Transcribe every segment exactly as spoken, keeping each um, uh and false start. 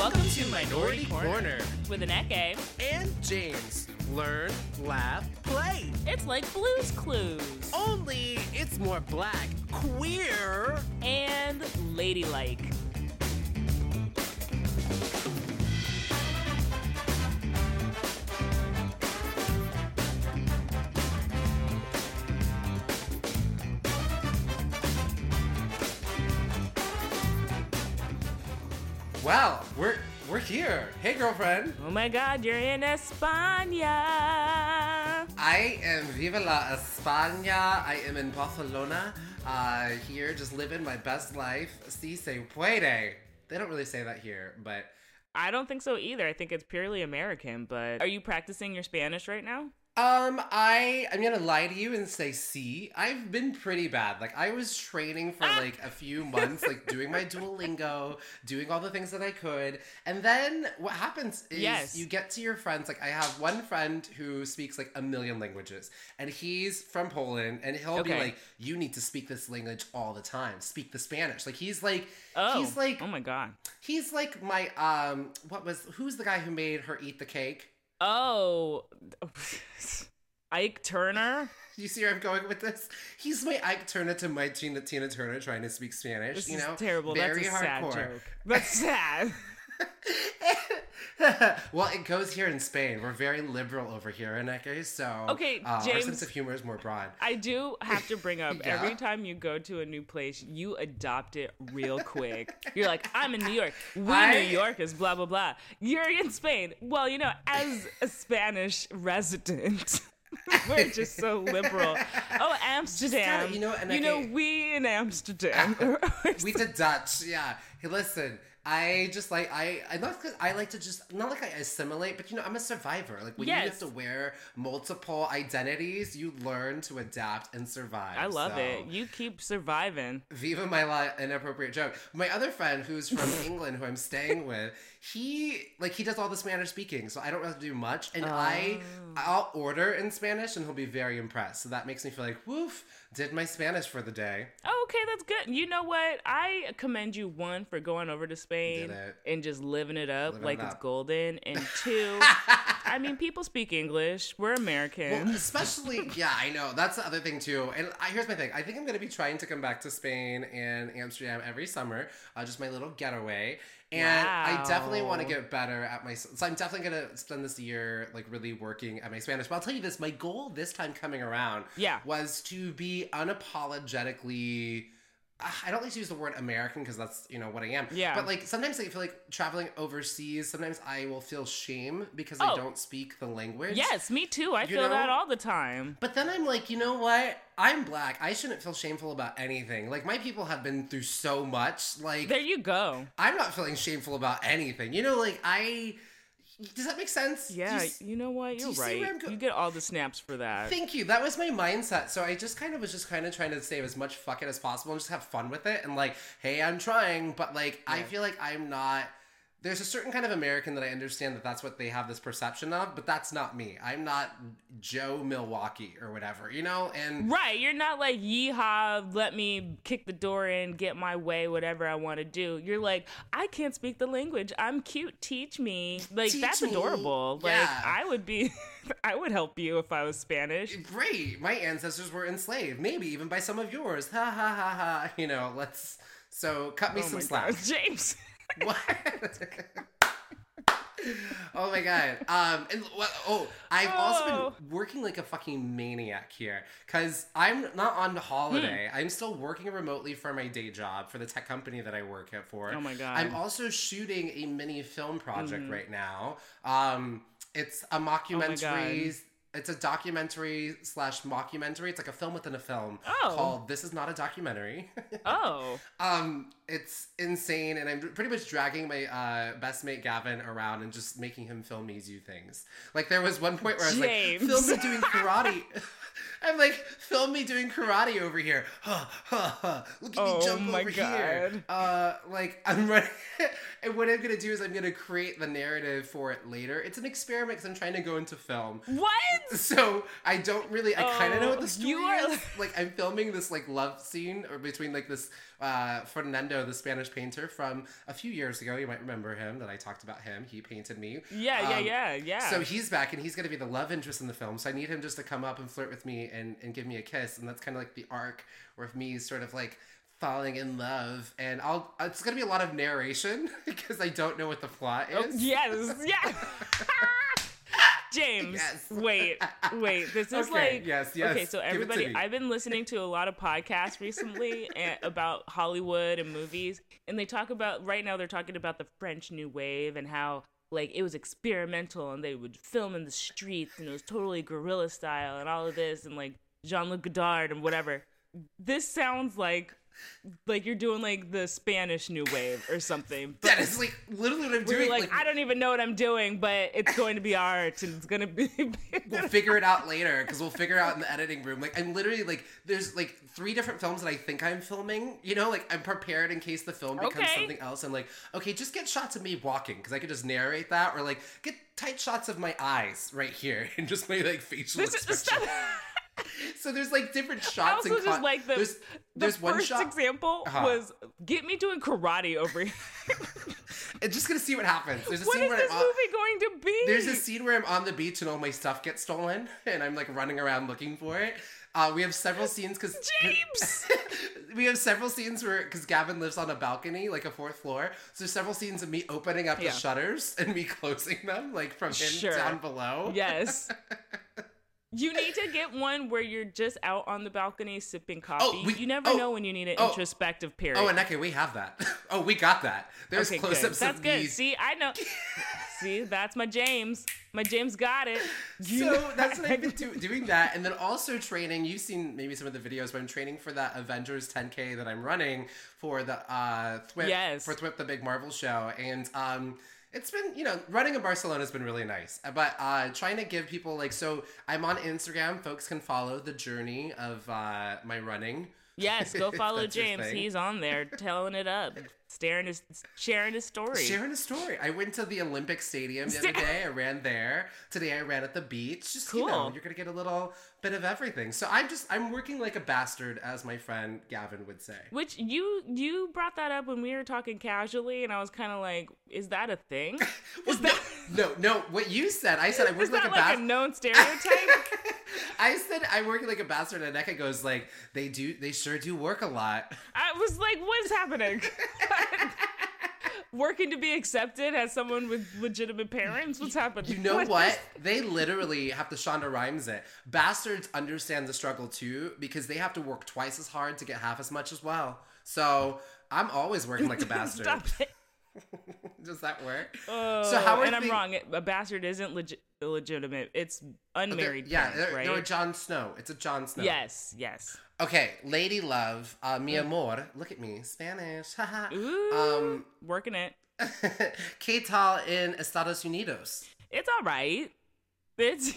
Welcome to Minority Corner with Aneke and James. Learn, laugh, play. It's like Blue's Clues. Only it's more black, queer, and ladylike. Well, we're we're here. Hey, girlfriend. Oh my God, you're in España. I am Viva la España. I am in Barcelona. Uh, here, just living my best life. Si se puede. They don't really say that here, but I don't think so either. I think it's purely American. But are you practicing your Spanish right now? Um, I, I'm gonna lie to you and say si. I've been pretty bad. Like, I was training for, like, a few months, like, doing my Duolingo, doing all the things that I could, and then what happens is Yes. you get to your friends. Like, I have one friend who speaks, like, a million languages, and he's from Poland, and he'll be Okay. like, you need to speak this language all the time. Speak the Spanish. Like, he's like, Oh, he's like, oh my God. he's like my, um, what was, who's the guy who made Her Eat the Cake? Oh, Ike Turner. You see where I'm going with this? He's my Ike Turner to my Tina, Tina Turner trying to speak Spanish. This you is know, terrible. Very That's a hardcore. sad joke. That's sad. Well, it goes here in Spain. We're very liberal over here, Aneke, so Okay, uh, our James. sense of humor is more broad. I do have to bring up, Yeah? every time you go to a new place, you adopt it real quick. You're like, I'm in New York. We I- New Yorkers, blah, blah, blah. You're in Spain. Well, you know, as a Spanish resident, we're just so liberal. Oh, Amsterdam. gotta- you know, and you know, okay. we in Amsterdam. We did Dutch, yeah. Hey, listen, I just like I I not I like to just not like I assimilate, but you know I'm a survivor. Like when you Yes. have to wear multiple identities, you learn to adapt and survive. I love so. it. You keep surviving. Viva my li- inappropriate joke. My other friend who's from England, who I'm staying with, he like he does all the Spanish speaking, so I don't have to do much. And I Oh. I'll order in Spanish, and he'll be very impressed. So that makes me feel like, woof, did my Spanish for the day. Oh, okay, that's good. You know what? I commend you, one, for going over to Spain Did it. and just living it up Living like it it's up. golden. And two, I mean, people speak English. We're American. Well, especially, yeah, I know. That's the other thing, too. And I, here's my thing. I think I'm going to be trying to come back to Spain and Amsterdam every summer, uh, just my little getaway. And I definitely want to Wow. get better at my... So I'm definitely going to spend this year, like, really working at my Spanish. But I'll tell you this. My goal this time coming around Yeah. was to be unapologetically... I don't like to use the word American because that's, you know, what I am. Yeah. But, like, sometimes I feel like traveling overseas, sometimes I will feel shame because Oh. I don't speak the language. Yes, me too. I You feel know? that all the time. But then I'm like, you know what? I'm black. I shouldn't feel shameful about anything. Like, my people have been through so much. Like, There you go. I'm not feeling shameful about anything. You know, like, I... Does that make sense? Do Yeah, you s- you know what? do You're you see right. where I'm go- You get all the snaps for that. Thank you. That was my mindset. So I just kind of was just kind of trying to save as much fuck it as possible and just have fun with it. And like, hey, I'm trying. But like, I Yeah. feel like I'm not... There's a certain kind of American that I understand that that's what they have this perception of, but that's not me. I'm not Joe Milwaukee or whatever, you know? And Right, you're not like, yeehaw, let me kick the door in, get my way, whatever I want to do. You're like, I can't speak the language. I'm cute. Teach me. Like, Teach that's me. adorable. Like, Yeah. I would be, I would help you if I was Spanish. great, my ancestors were enslaved, maybe even by some of yours. Ha ha ha ha. You know, let's... So cut me Oh some my slack. God, James. What? Oh my god. Um and what oh, I've also Oh. been working like a fucking maniac here cuz I'm not on holiday. I'm still working remotely for my day job for the tech company that I work at for. Oh my God. I'm also shooting a mini film project right now. Um it's a mockumentary. It's a documentary slash mockumentary. It's like a film within a film Oh. called This Is Not a Documentary. Oh. Um, it's insane, and I'm pretty much dragging my uh, best mate Gavin around and just making him film me do things. Like, there was one point where I was James. like, film me doing karate. I'm like, film me doing karate over here. Ha, ha, ha. Look at Oh me jump my over here. God. Uh, like, I'm running. And what I'm going to do is I'm going to create the narrative for it later. It's an experiment because I'm trying to go into film. What? So I don't really. I kind of know what the Oh, story you are- is. Like I'm filming this like love scene or between like this uh, Fernando, the Spanish painter from a few years ago. You might remember him. That I talked about him. He painted me. Yeah, yeah, Um, yeah, yeah. So he's back and he's going to be the love interest in the film. So I need him just to come up and flirt with me and, and give me a kiss. And that's kind of like the arc where me sort of like falling in love. And I'll it's going to be a lot of narration because I don't know what the plot Oh, is. yes, yeah. James, Yes. wait, wait. This is Okay, like yes, yes. Okay, so Give it to everybody, me. I've been listening to a lot of podcasts recently a- about Hollywood and movies, and they talk about right now. They're talking about the French New Wave and how like it was experimental, and they would film in the streets, and it was totally guerrilla style, and all of this, and like Jean-Luc Godard and whatever. This sounds like like you're doing like the Spanish New Wave or something. But That is like literally what I'm we're doing. like, like I don't even know what I'm doing, but it's going to be art, and it's going to be. we'll figure it out later because we'll figure it out in the editing room. Like I'm literally like there's like three different films that I think I'm filming. You know, like I'm prepared in case the film becomes Okay. something else. I'm like, okay, just get shots of me walking because I could just narrate that, or like get tight shots of my eyes right here and just my like facial This is the expression. stuff. So there's like different I shots. also and just con- like the there's, the there's one first shot. example Uh-huh. was get me doing karate over here. And just gonna see what happens. There's a What scene is where this I'm on, movie going to be? There's a scene where I'm on the beach and all my stuff gets stolen, and I'm like running around looking for it. Uh, we have several scenes because James! we have several scenes where because Gavin lives on a balcony, like a fourth floor. So there's several scenes of me opening up Yeah. the shutters and me closing them, like from him Sure. down below. Yes. You need to get one where you're just out on the balcony sipping coffee. Oh, we- you never oh, know when you need an oh, introspective period. Oh, and Eke, we have that. Oh, we got that. There's okay, good. close-ups That's of good. me. See, I know. See, that's my James. My James got it. You So know- that's what I've been do- doing that, and then also training. You've seen maybe some of the videos, but I'm training for that Avengers ten K that I'm running for the uh Thwip, Yes. for Thwip the Big Marvel show, and um. It's been, you know, running in Barcelona has been really nice, but uh, trying to give people like, so I'm on Instagram. Folks can follow the journey of uh, my running. Yes, go If follow that's your James. thing. He's on there telling it up, staring his, sharing his story. Sharing a story. I went to the Olympic Stadium the Sta- other day. I ran there. Today I ran at the beach. Just, you know, Cool. you're going to get a little bit of everything. So I'm just, I'm working like a bastard, as my friend Gavin would say. Which you you brought that up when we were talking casually, and I was kind of like, "Is that a thing? Well, no, no, no. What you said, I said I work Is like that a like a bastard. known stereotype?" I said I work like a bastard, and Eka goes like, they do, they sure do work a lot. I was like, "What is happening?" Working to be accepted as someone with legitimate parents? What's happening? You know what? They literally have to Shonda Rhimes it. Bastards understand the struggle too because they have to work twice as hard to get half as much as well. So I'm always working like a bastard. Stop it. Does that work? Oh, So how are and I'm thing- wrong. A bastard isn't legi- illegitimate. It's unmarried yeah, parents, they're, right? they're a Jon Snow. It's a Jon Snow. Yes, yes. Okay, Lady Love, uh, mi amor. Look at me, Spanish. Haha. Ooh, um, working it. ¿Qué tal en Estados Unidos? It's all right. It's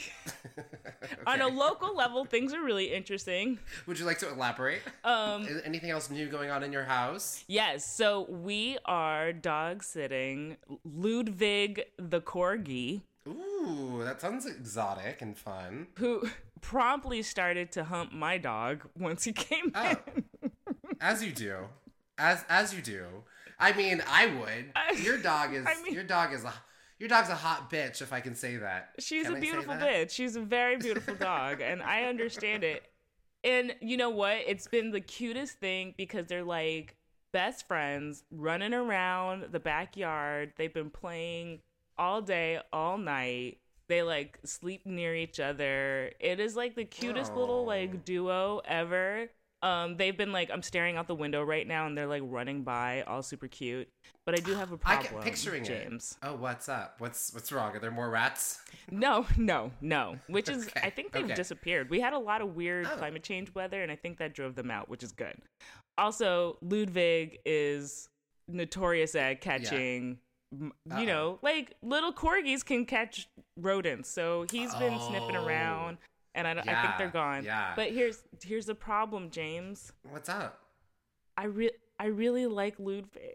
on a Okay. local level, things are really interesting. Would you like to elaborate? Um, Is anything else new going on in your house? yes, so we are dog sitting Ludwig the corgi, Ooh, that sounds exotic and fun. who promptly started to hump my dog once he came Oh. in. As you do. As as you do. I mean, I would. I- Your dog is I mean- your dog is a your dog's a hot bitch, if I can say that. She's Can a I say beautiful that? bitch. She's a very beautiful dog, and I understand it. And you know what? It's been the cutest thing because they're like best friends running around the backyard. They've been playing all day, all night. They like sleep near each other. It is like the cutest little Aw. like duo ever. Um, they've been like, I'm staring out the window right now, and they're like running by, all super cute. But I do have a I problem, get picturing James. it. Oh, what's up? What's what's wrong? Are there more rats? No, no, no. Which is, Okay, I think they've okay. disappeared. We had a lot of weird Oh. climate change weather, and I think that drove them out, which is good. Also, Ludwig is notorious at catching, m Uh-oh. you know, like little corgis can catch rodents. So he's been sniffing Oh. around, and I, don't- I Yeah, think they're gone. yeah. But here's here's the problem, James. What's up? I re- I really like Ludwig.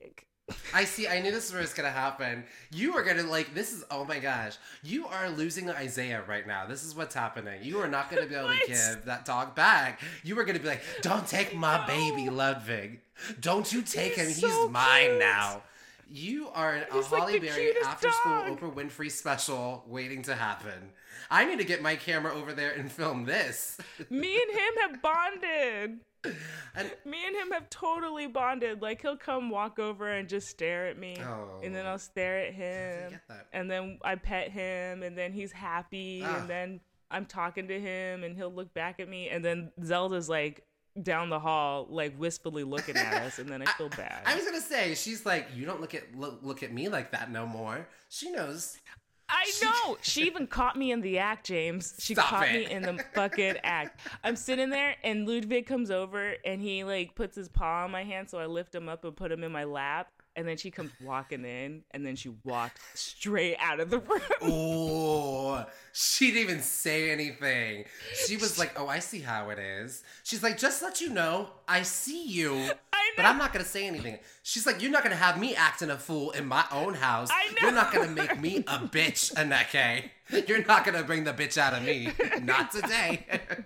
I see. I knew this was gonna happen. You are gonna like this is. Oh my gosh, you are losing Isaiah right now. This is what's happening. You are not gonna be able to give that dog back. You are gonna be like, "Don't take my no. baby, Ludwig. Don't you take He's him. So He's mine cute. now." You are a He's Holly like Berry after school Oprah Winfrey special waiting to happen. I need to get my camera over there and film this. Me and him have bonded. And, me and him have totally bonded. Like, he'll come walk over and just stare at me, oh, and then I'll stare at him, and then I pet him, and then he's happy, ah. and then I'm talking to him, and he'll look back at me, and then Zelda's like down the hall, like wistfully looking at us, and then I feel bad. I, I was gonna say, she's like, you don't look at look, look at me like that no more. She knows. I know. She even caught me in the act, James. She Stop caught it. me in the fucking act. I'm sitting there, and Ludwig comes over, and he like puts his paw on my hand, so I lift him up and put him in my lap. And then she comes walking in, and then she walked straight out of the room. Oh, she didn't even say anything. She was like, "Oh, I see how it is." She's like, "Just let you know, I see you, I but I'm not gonna say anything." She's like, "You're not gonna have me acting a fool in my own house. I know. You're not gonna make me a bitch, Aneke. You're not gonna bring the bitch out of me. Not today."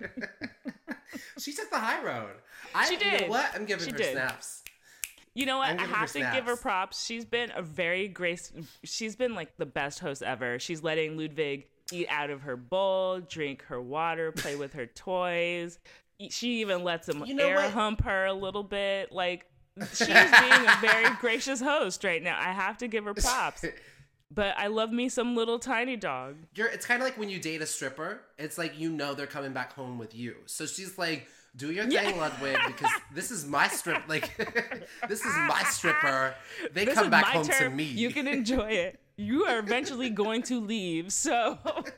She took the high road. I, she did. You know what? I'm giving she her did. snaps. You know what? I have to give her props. She's been a very grace. She's been like the best host ever. She's letting Ludwig eat out of her bowl, drink her water, play with her toys. She even lets him you know air what? hump her a little bit. Like, she's being a very gracious host right now. I have to give her props. But I love me some little tiny dog. You're, it's kind of like when you date a stripper. It's like, you know, they're coming back home with you. So she's like, do your thing, yeah. Ludwig, because this is my strip. Like, this is my stripper. They this come back home term. to me. You can enjoy it. You are eventually going to leave, so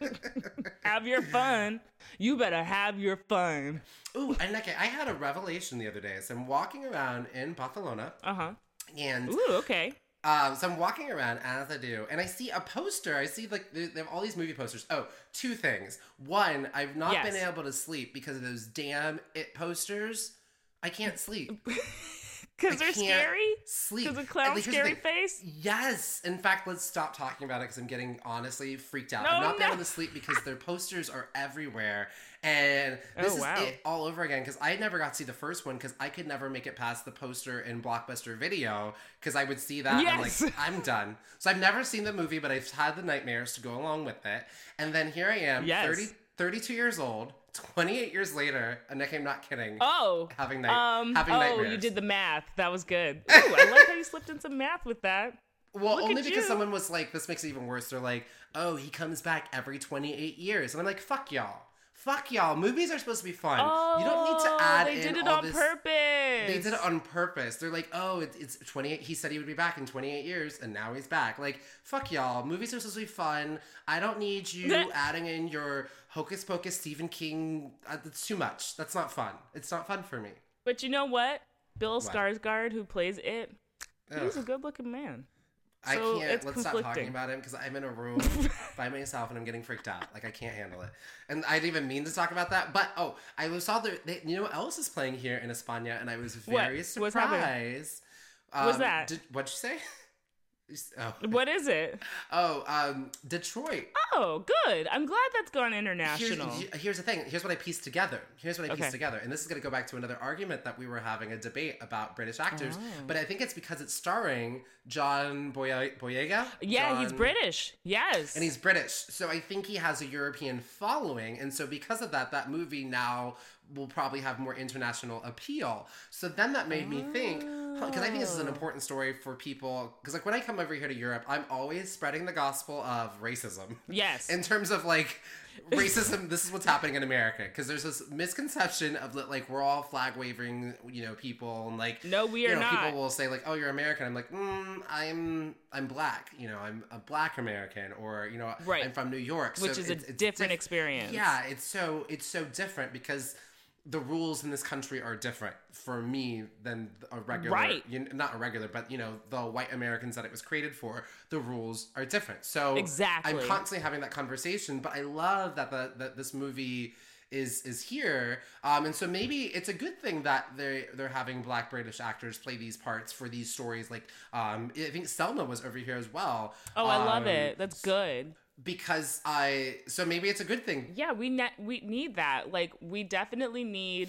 have your fun. You better have your fun. Ooh, and okay, I had a revelation the other day. So I'm walking around in Barcelona. Uh-huh. And Ooh, okay. Um, so I'm walking around, as I do, and I see a poster. I see, like, they have all these movie posters. Oh, two things. One, I've not yes. been able to sleep because of those damn It posters. I can't sleep. Because they're scary? Sleep. Because of clown scary face? Yes. In fact, let's stop talking about it because I'm getting, honestly, freaked out. No, I'm not no. able to sleep because their posters are everywhere. And this oh, is wow. it all over again because I never got to see the first one because I could never make it past the poster in Blockbuster Video because I would see that yes. and I'm like, I'm done. So I've never seen the movie, but I've had the nightmares to go along with it. And then here I am, yes. thirty, thirty-two years old, twenty-eight years later, and I'm not kidding. Oh. Having, night- um, having oh, nightmares. Oh, you did the math. That was good. Ooh, I like how you slipped in some math with that. Well, Look only because you. someone was like, this makes it even worse. They're like, oh, he comes back every twenty-eight years. And I'm like, fuck y'all. Fuck y'all. Movies are supposed to be fun. Oh, you don't need to add they in did it all on this. purpose. They did it on purpose. They're like, oh, it, it's twenty-eight. He said he would be back in twenty-eight years, and now he's back. Like, fuck y'all. Movies are supposed to be fun. I don't need you adding in your hocus pocus Stephen King. Uh, that's too much. That's not fun. It's not fun for me. But you know what? Bill What? Skarsgård, who plays it, he's Ugh. a good-looking man. I So can't. it's Let's stop conflicting. talking about him because I'm in a room by myself and I'm getting freaked out. Like, I can't handle it. And I didn't even mean to talk about that. But, oh, I saw the. They, you know what else is playing here in España? And I was very What? surprised. What's happening? Um, What's that? Did, what'd you say? Oh. What is it? Oh, um, Detroit. Oh, good. I'm glad that's gone Here's, international. here's the thing. Here's what I pieced together. Here's what I pieced Okay. together. And this is going to go back to another argument that we were having, a debate about British actors. Oh. But I think it's because it's starring John Boye- Boyega. Yeah, he's John- British. Yes. And he's British. So I think he has a European following. And so because of that, that movie now will probably have more international appeal. So then that made me think, because I think this is an important story for people. Because like when I come over here to Europe, I'm always spreading the gospel of racism. Yes. In terms of like racism, this is what's happening in America. Because there's this misconception of that, like, we're all flag waving, you know, people, and like, No, we you are know, not. people will say like, oh, you're American. I'm like, mm, I'm I'm black. You know, I'm a black American, or you know, Right. I'm from New York, Which so is it's, a it's different diff- experience. Yeah, it's so it's so different because the rules in this country are different for me than a regular, Right. you know, not a regular, but you know, the white Americans that it was created for. The rules are different. So Exactly. I'm constantly having that conversation, but I love that the that this movie is is here. Um, and so maybe it's a good thing that they they're having Black British actors play these parts for these stories. Like um, I think Selma was over here as well. Oh, I love um, it. That's good. Because I so maybe it's a good thing. Yeah, we ne- we need that. Like we definitely need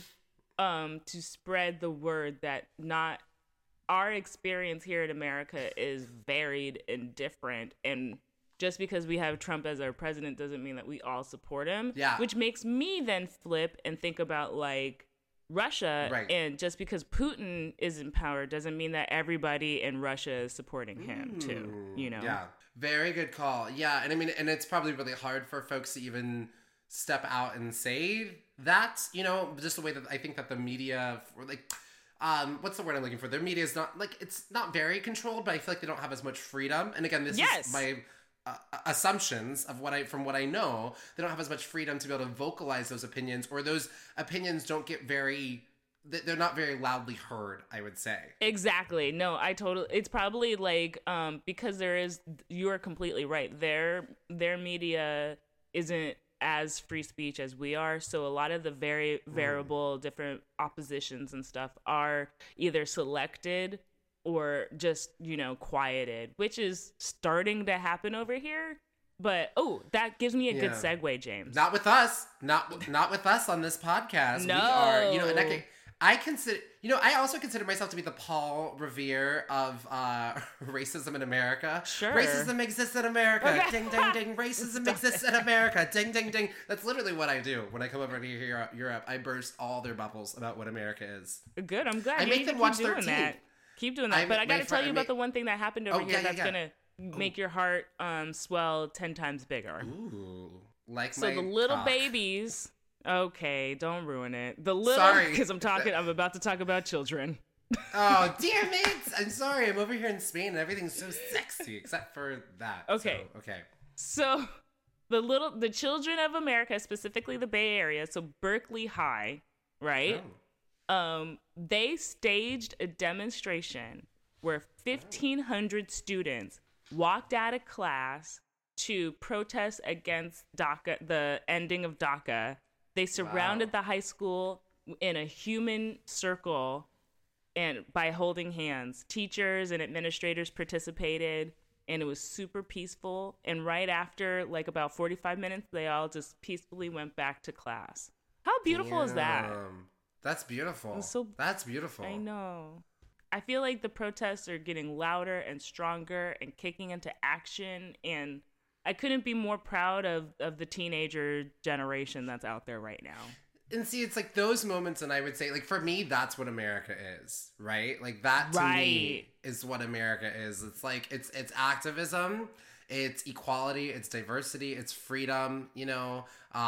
um to spread the word that not our experience here in America is varied and different, and just because we have Trump as our president doesn't mean that we all support him. Yeah. Which makes me then flip and think about like Russia, right. and just because Putin is in power doesn't mean that everybody in Russia is supporting him mm, too, you know? Yeah. Very good call. Yeah, and I mean, and it's probably really hard for folks to even step out and say that, you know, just the way that I think that the media, or like, um, what's the word I'm looking for? Their media is not, like, it's not very controlled, but I feel like they don't have as much freedom. And again, this yes. is my uh, assumptions of what I, from what I know, they don't have as much freedom to be able to vocalize those opinions, or those opinions don't get very... they're not very loudly heard, I would say. Exactly. No, I totally, it's probably like, um, because there is, you're completely right. Their, their media isn't as free speech as we are. So a lot of the very variable, mm. different oppositions and stuff are either selected or just, you know, quieted, which is starting to happen over here. But, oh, that gives me a yeah. good segue, James. Not with us. Not, not with us on this podcast. No. We are, you know, and I can, I consider, you know, I also consider myself to be the Paul Revere of uh, racism in America. Sure. Racism exists in America. Okay. Ding, ding, ding. Racism Stop exists it. in America. Ding, ding, ding. That's literally what I do when I come over to Europe. I burst all their bubbles about what America is. Good. I'm glad. I you make need them to watch keep doing thirteen. That. Keep doing that. I, but I got to tell you about make... the one thing that happened over oh, here yeah, that's yeah, yeah. going to make your heart um, swell ten times bigger. Ooh. Like so my the little cock. babies... Okay, don't ruin it. The little, sorry, because I'm talking. I'm about to talk about children. Oh damn it! I'm sorry. I'm over here in Spain and everything's so sexy except for that. Okay. So, okay. So, the little, the children of America, specifically the Bay Area, so Berkeley High, right? Oh. Um, they staged a demonstration where fifteen hundred students walked out of class to protest against DACA, the ending of DACA. They surrounded wow. the high school in a human circle and by holding hands. Teachers and administrators participated, and it was super peaceful. And right after, like about forty-five minutes, they all just peacefully went back to class. How beautiful Damn. is that? That's beautiful. So, That's beautiful. I know. I feel like the protests are getting louder and stronger and kicking into action, and I couldn't be more proud of, of the teenager generation that's out there right now. And see, it's like those moments, and I would say, like, for me, that's what America is, right? Like, that to right. me is what America is. It's like, it's it's activism, it's equality, it's diversity, it's freedom, you know?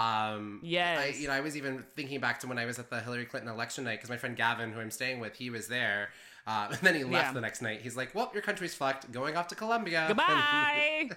Um, yes. I, you know, I was even thinking back to when I was at the Hillary Clinton election night, because my friend Gavin, who I'm staying with, he was there. Uh, and then he left yeah. the next night. He's like, well, your country's fucked. Going off to Colombia. Goodbye.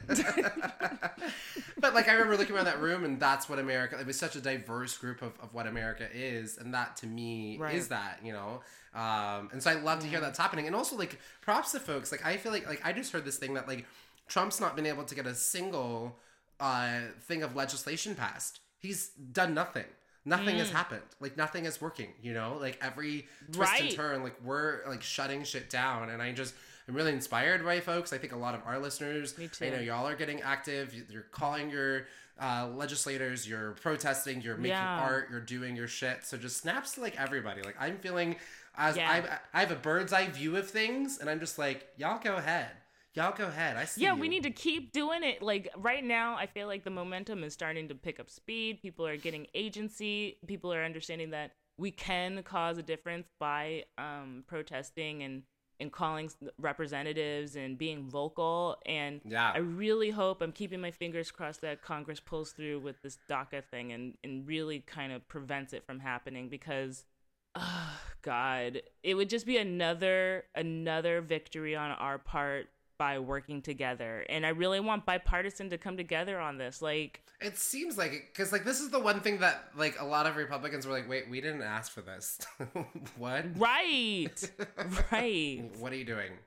But like, I remember looking around that room, and that's what America, it was such a diverse group of, of what America is. And that to me right. is that, you know? Um, and so I love to hear that's happening. And also like props to folks. Like, I feel like, like I just heard this thing that like Trump's not been able to get a single uh, thing of legislation passed. He's done nothing. Nothing mm. has happened. Like, nothing is working, you know? Like, every twist right. and turn, like, we're, like, shutting shit down. And I just, I'm really inspired by folks. I think a lot of our listeners, Me too. I know y'all are getting active. You're calling your uh, legislators. You're protesting. You're making yeah. art. You're doing your shit. So just snaps to, like, everybody. Like, I'm feeling, as yeah. I, I have a bird's eye view of things. And I'm just like, y'all go ahead. Y'all go ahead. I see Yeah, you. we need to keep doing it. Like right now, I feel like the momentum is starting to pick up speed. People are getting agency. People are understanding that we can cause a difference by um, protesting and, and calling representatives and being vocal. And yeah. I really hope, I'm keeping my fingers crossed that Congress pulls through with this DACA thing and, and really kind of prevents it from happening, because oh, God, it would just be another another victory on our part by working together. And I really want bipartisan to come together on this. Like, it seems like it, because like this is the one thing that like a lot of Republicans were like, wait, we didn't ask for this. What? Right. Right. What are you doing?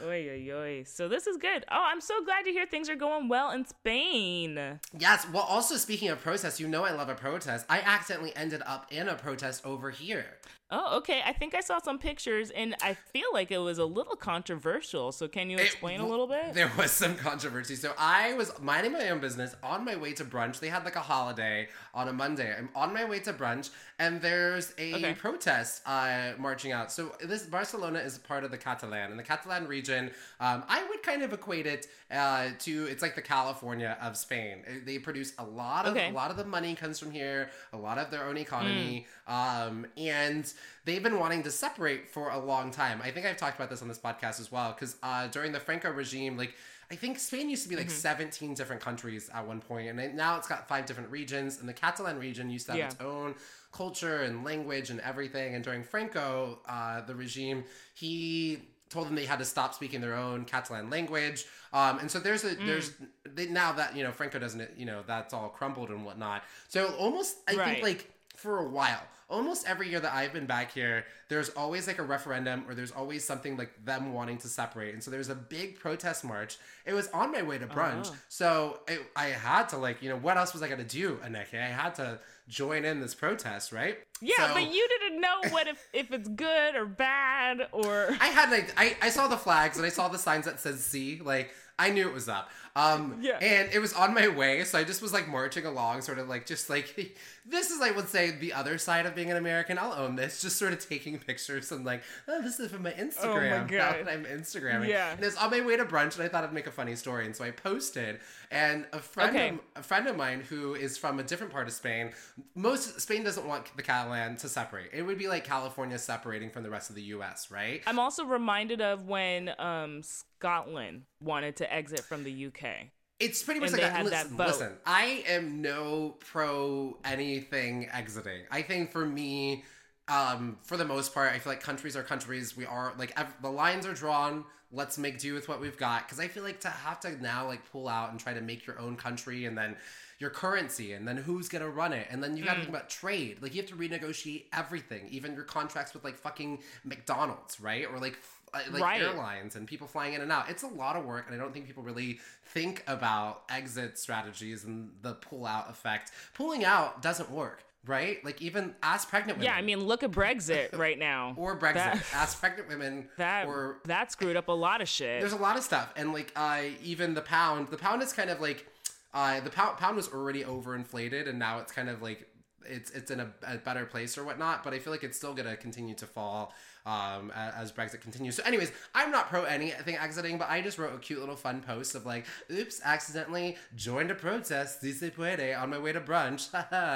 Oy, oy, oy. So this is good. Oh, I'm so glad to hear things are going well in Spain. Yes. Well, also speaking of protests, you know I love a protest. I accidentally ended up in a protest over here. Oh, okay. I think I saw some pictures, and I feel like it was a little controversial. So can you explain it, a little bit? There was some controversy. So I was minding my own business on my way to brunch. They had like a holiday on a Monday. I'm on my way to brunch, and there's a okay. protest uh, marching out. So this Barcelona is part of the Catalan, and the Catalan region, um, I would kind of equate it uh, to it's like the California of Spain. They produce a lot of okay. a lot of the money comes from here, a lot of their own economy, mm. um, and they've been wanting to separate for a long time. I think I've talked about this on this podcast as well, because uh, during the Franco regime, like, I think Spain used to be like mm-hmm. seventeen different countries at one point, and now it's got five different regions, and the Catalan region used to have yeah. its own culture and language and everything, and during Franco, uh, the regime, he told them they had to stop speaking their own Catalan language, um, and so there's a mm. there's they, now that, you know, Franco doesn't, you know, that's all crumbled and whatnot, so almost, I right. think, like, for a while, almost every year that I've been back here, there's always like a referendum, or there's always something like them wanting to separate. And so there's a big protest march. It was on my way to brunch. Oh. So it, I had to, like, you know, what else was I going to do, Aneke? I had to join in this protest, right? Yeah, so, but you didn't know what if, if it's good or bad or... I had like, I, I saw the flags and I saw the signs that says C, like, I knew it was up. Um, yeah. And it was on my way, so I just was like marching along, sort of like, just like, this is, I would say, the other side of being an American. I'll own this. Just sort of taking pictures and like, oh, this is from my Instagram. Oh my God. I'm Instagramming. Yeah. And it's on my way to brunch, and I thought I'd make a funny story, and so I posted. And a friend, okay. of, a friend of mine who is from a different part of Spain, most Spain doesn't want the Catalan to separate. It would be like California separating from the rest of the U S, right? I'm also reminded of when um, Scotland wanted to exit from the U K. It's pretty much and like they had listen, that vote. Listen, I am no pro anything exiting. I think for me, um, for the most part, I feel like countries are countries. We are like ev- the lines are drawn. Let's make do with what we've got. Because I feel like to have to now like pull out and try to make your own country, and then your currency, and then who's gonna run it, and then you got to mm. think about trade. Like, you have to renegotiate everything, even your contracts with like fucking McDonald's, right? Or like like right. airlines and people flying in and out. It's a lot of work, and I don't think people really think about exit strategies and the pull out effect. Pulling out doesn't work, right? Like, even as pregnant women. Yeah, I mean, look at Brexit right now. Or Brexit. That, as pregnant women. That, or, that screwed up a lot of shit. There's a lot of stuff. And like, uh, even the pound, the pound is kind of like, uh, the pound, pound was already overinflated, and now it's kind of like, it's it's in a, a better place or whatnot, but I feel like it's still going to continue to fall um, as Brexit continues. So anyways, I'm not pro anything exiting, but I just wrote a cute little fun post of like, oops, accidentally joined a protest, si se puede, on my way to brunch.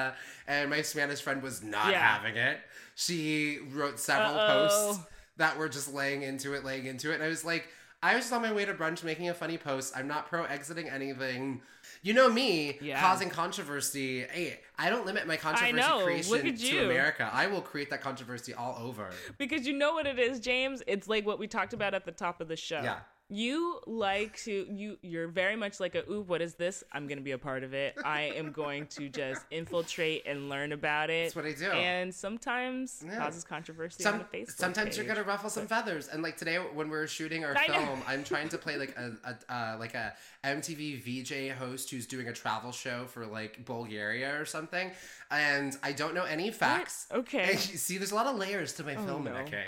And my Spanish friend was not yeah. having it. She wrote several Uh-oh. posts that were just laying into it, laying into it. And I was like, I was just on my way to brunch making a funny post. I'm not pro exiting anything. You know me, yeah. causing controversy. Hey, I don't limit my controversy creation to America. I will create that controversy all over. Because you know what it is, James? It's like what we talked about at the top of the show. Yeah. You like to, you, you're very much like a, ooh, what is this? I'm going to be a part of it. I am going to just infiltrate and learn about it. That's what I do. And sometimes yeah. causes controversy Some, on the Facebook Sometimes page. You're going to ruffle some feathers. And like today when we were shooting our I film, know. I'm trying to play like a, a uh, like a M T V V J host who's doing a travel show for like Bulgaria or something. And I don't know any facts. What? Okay. And you see, there's a lot of layers to my oh, film, no. okay?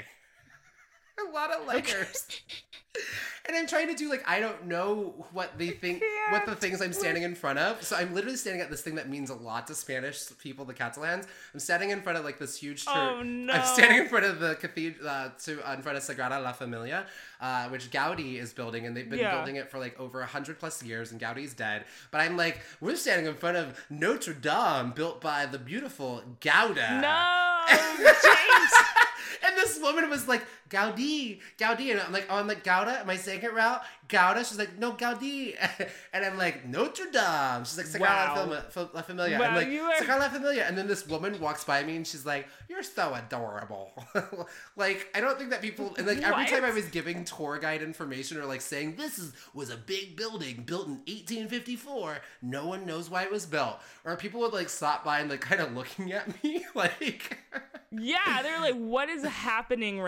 A lot of layers. Okay. And I'm trying to do like, I don't know what they think, what the things I'm standing in front of. So I'm literally standing at this thing that means a lot to Spanish people, the Catalans. I'm standing in front of like this huge church. Oh no. I'm standing in front of the cathedral, uh, to, uh, in front of Sagrada La Familia, uh, which Gaudi is building. And they've been yeah. building it for like over a hundred plus years, and Gaudi's dead. But I'm like, we're standing in front of Notre Dame, built by the beautiful Gouda. No, James. And this woman was like, Gaudi, Gaudi. And I'm like, oh, I'm like, Gouda? Am I saying it right? Gouda? She's like, no, Gaudi. And I'm like, Notre Dame. She's like, Sagrada wow. La Familia. Wow, I'm like, are... Sagrada La Familia. And then this woman walks by me and she's like, you're so adorable. Like, I don't think that people, and like every what? time I was giving tour guide information or like saying, this is was a big building built in eighteen fifty-four, no one knows why it was built. Or people would like stop by and like kind of looking at me like... Yeah, they're like, what is happening right now?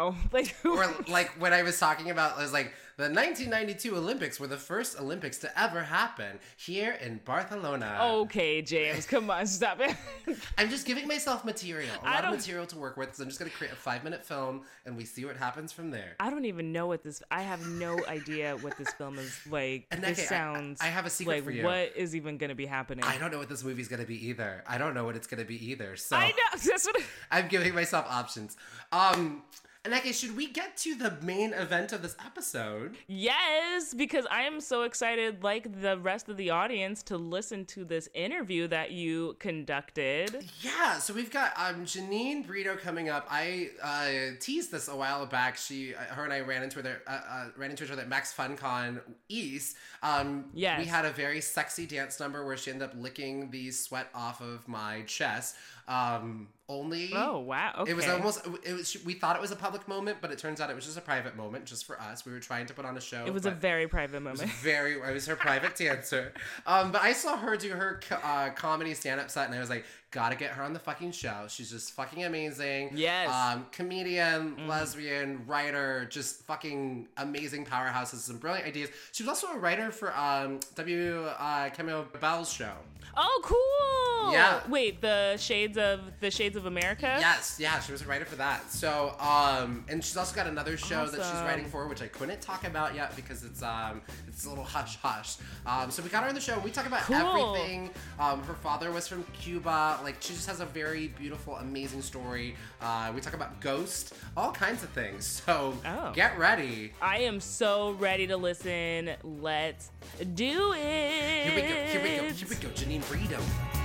know. Like, Or like when I was talking about, I was like, the nineteen ninety-two Olympics were the first Olympics to ever happen here in Barcelona. okay, James, come on, stop it. I'm just giving myself material, a I lot of don't- material to work with. So I'm just going to create a five minute film and we see what happens from there. I don't even know what this. I have no idea what this film is like. And This Neke, I- sounds. I have a secret like, for you. What is even going to be happening? I don't know what this movie's going to be either. I don't know what it's going to be either. So I know. That's what. I'm giving myself options. Um, Neke, should we get to the main event of this episode? Yes, because I am so excited, like the rest of the audience, to listen to this interview that you conducted. Yeah, so we've got um, Janine Brito coming up. I uh, teased this a while back. She, uh, her and I ran into her, uh, uh, ran into each other at Max FunCon East. Um, Yes. we had a very sexy dance number where she ended up licking the sweat off of my chest. Um, only. Oh wow! Okay. It was almost. It was. We thought it was a public moment, but it turns out it was just a private moment, just for us. We were trying to put on a show. It was a but very private it was moment. very. I was her private dancer. Um, but I saw her do her co- uh, comedy stand-up set, and I was like, gotta get her on the fucking show. She's just fucking amazing. Yes. Um, comedian, lesbian, writer, just fucking amazing powerhouse. Has some brilliant ideas. She was also a writer for um W. Uh, Camille Bell's show. Oh, cool! Yeah. Wait, the Shades of the Shades of America. Yes, yeah, she was a writer for that. So, um, and she's also got another show that she's Awesome. writing for, which I couldn't talk about yet because it's um, it's a little hush hush. Um, so we got her on the show. And we talk about Cool. everything. Um, her father was from Cuba. Like, she just has a very beautiful, amazing story. Uh, we talk about Ghost, all kinds of things. So Oh. get ready. I am so ready to listen. Let's do it. Here we go. Here we go. Here we go. Janine Brito.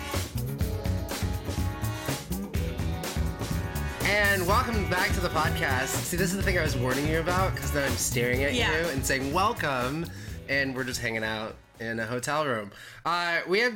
And welcome back to the podcast. See, this is the thing I was warning you about, because then I'm staring at Yeah. you and saying welcome, and we're just hanging out in a hotel room. Uh, we have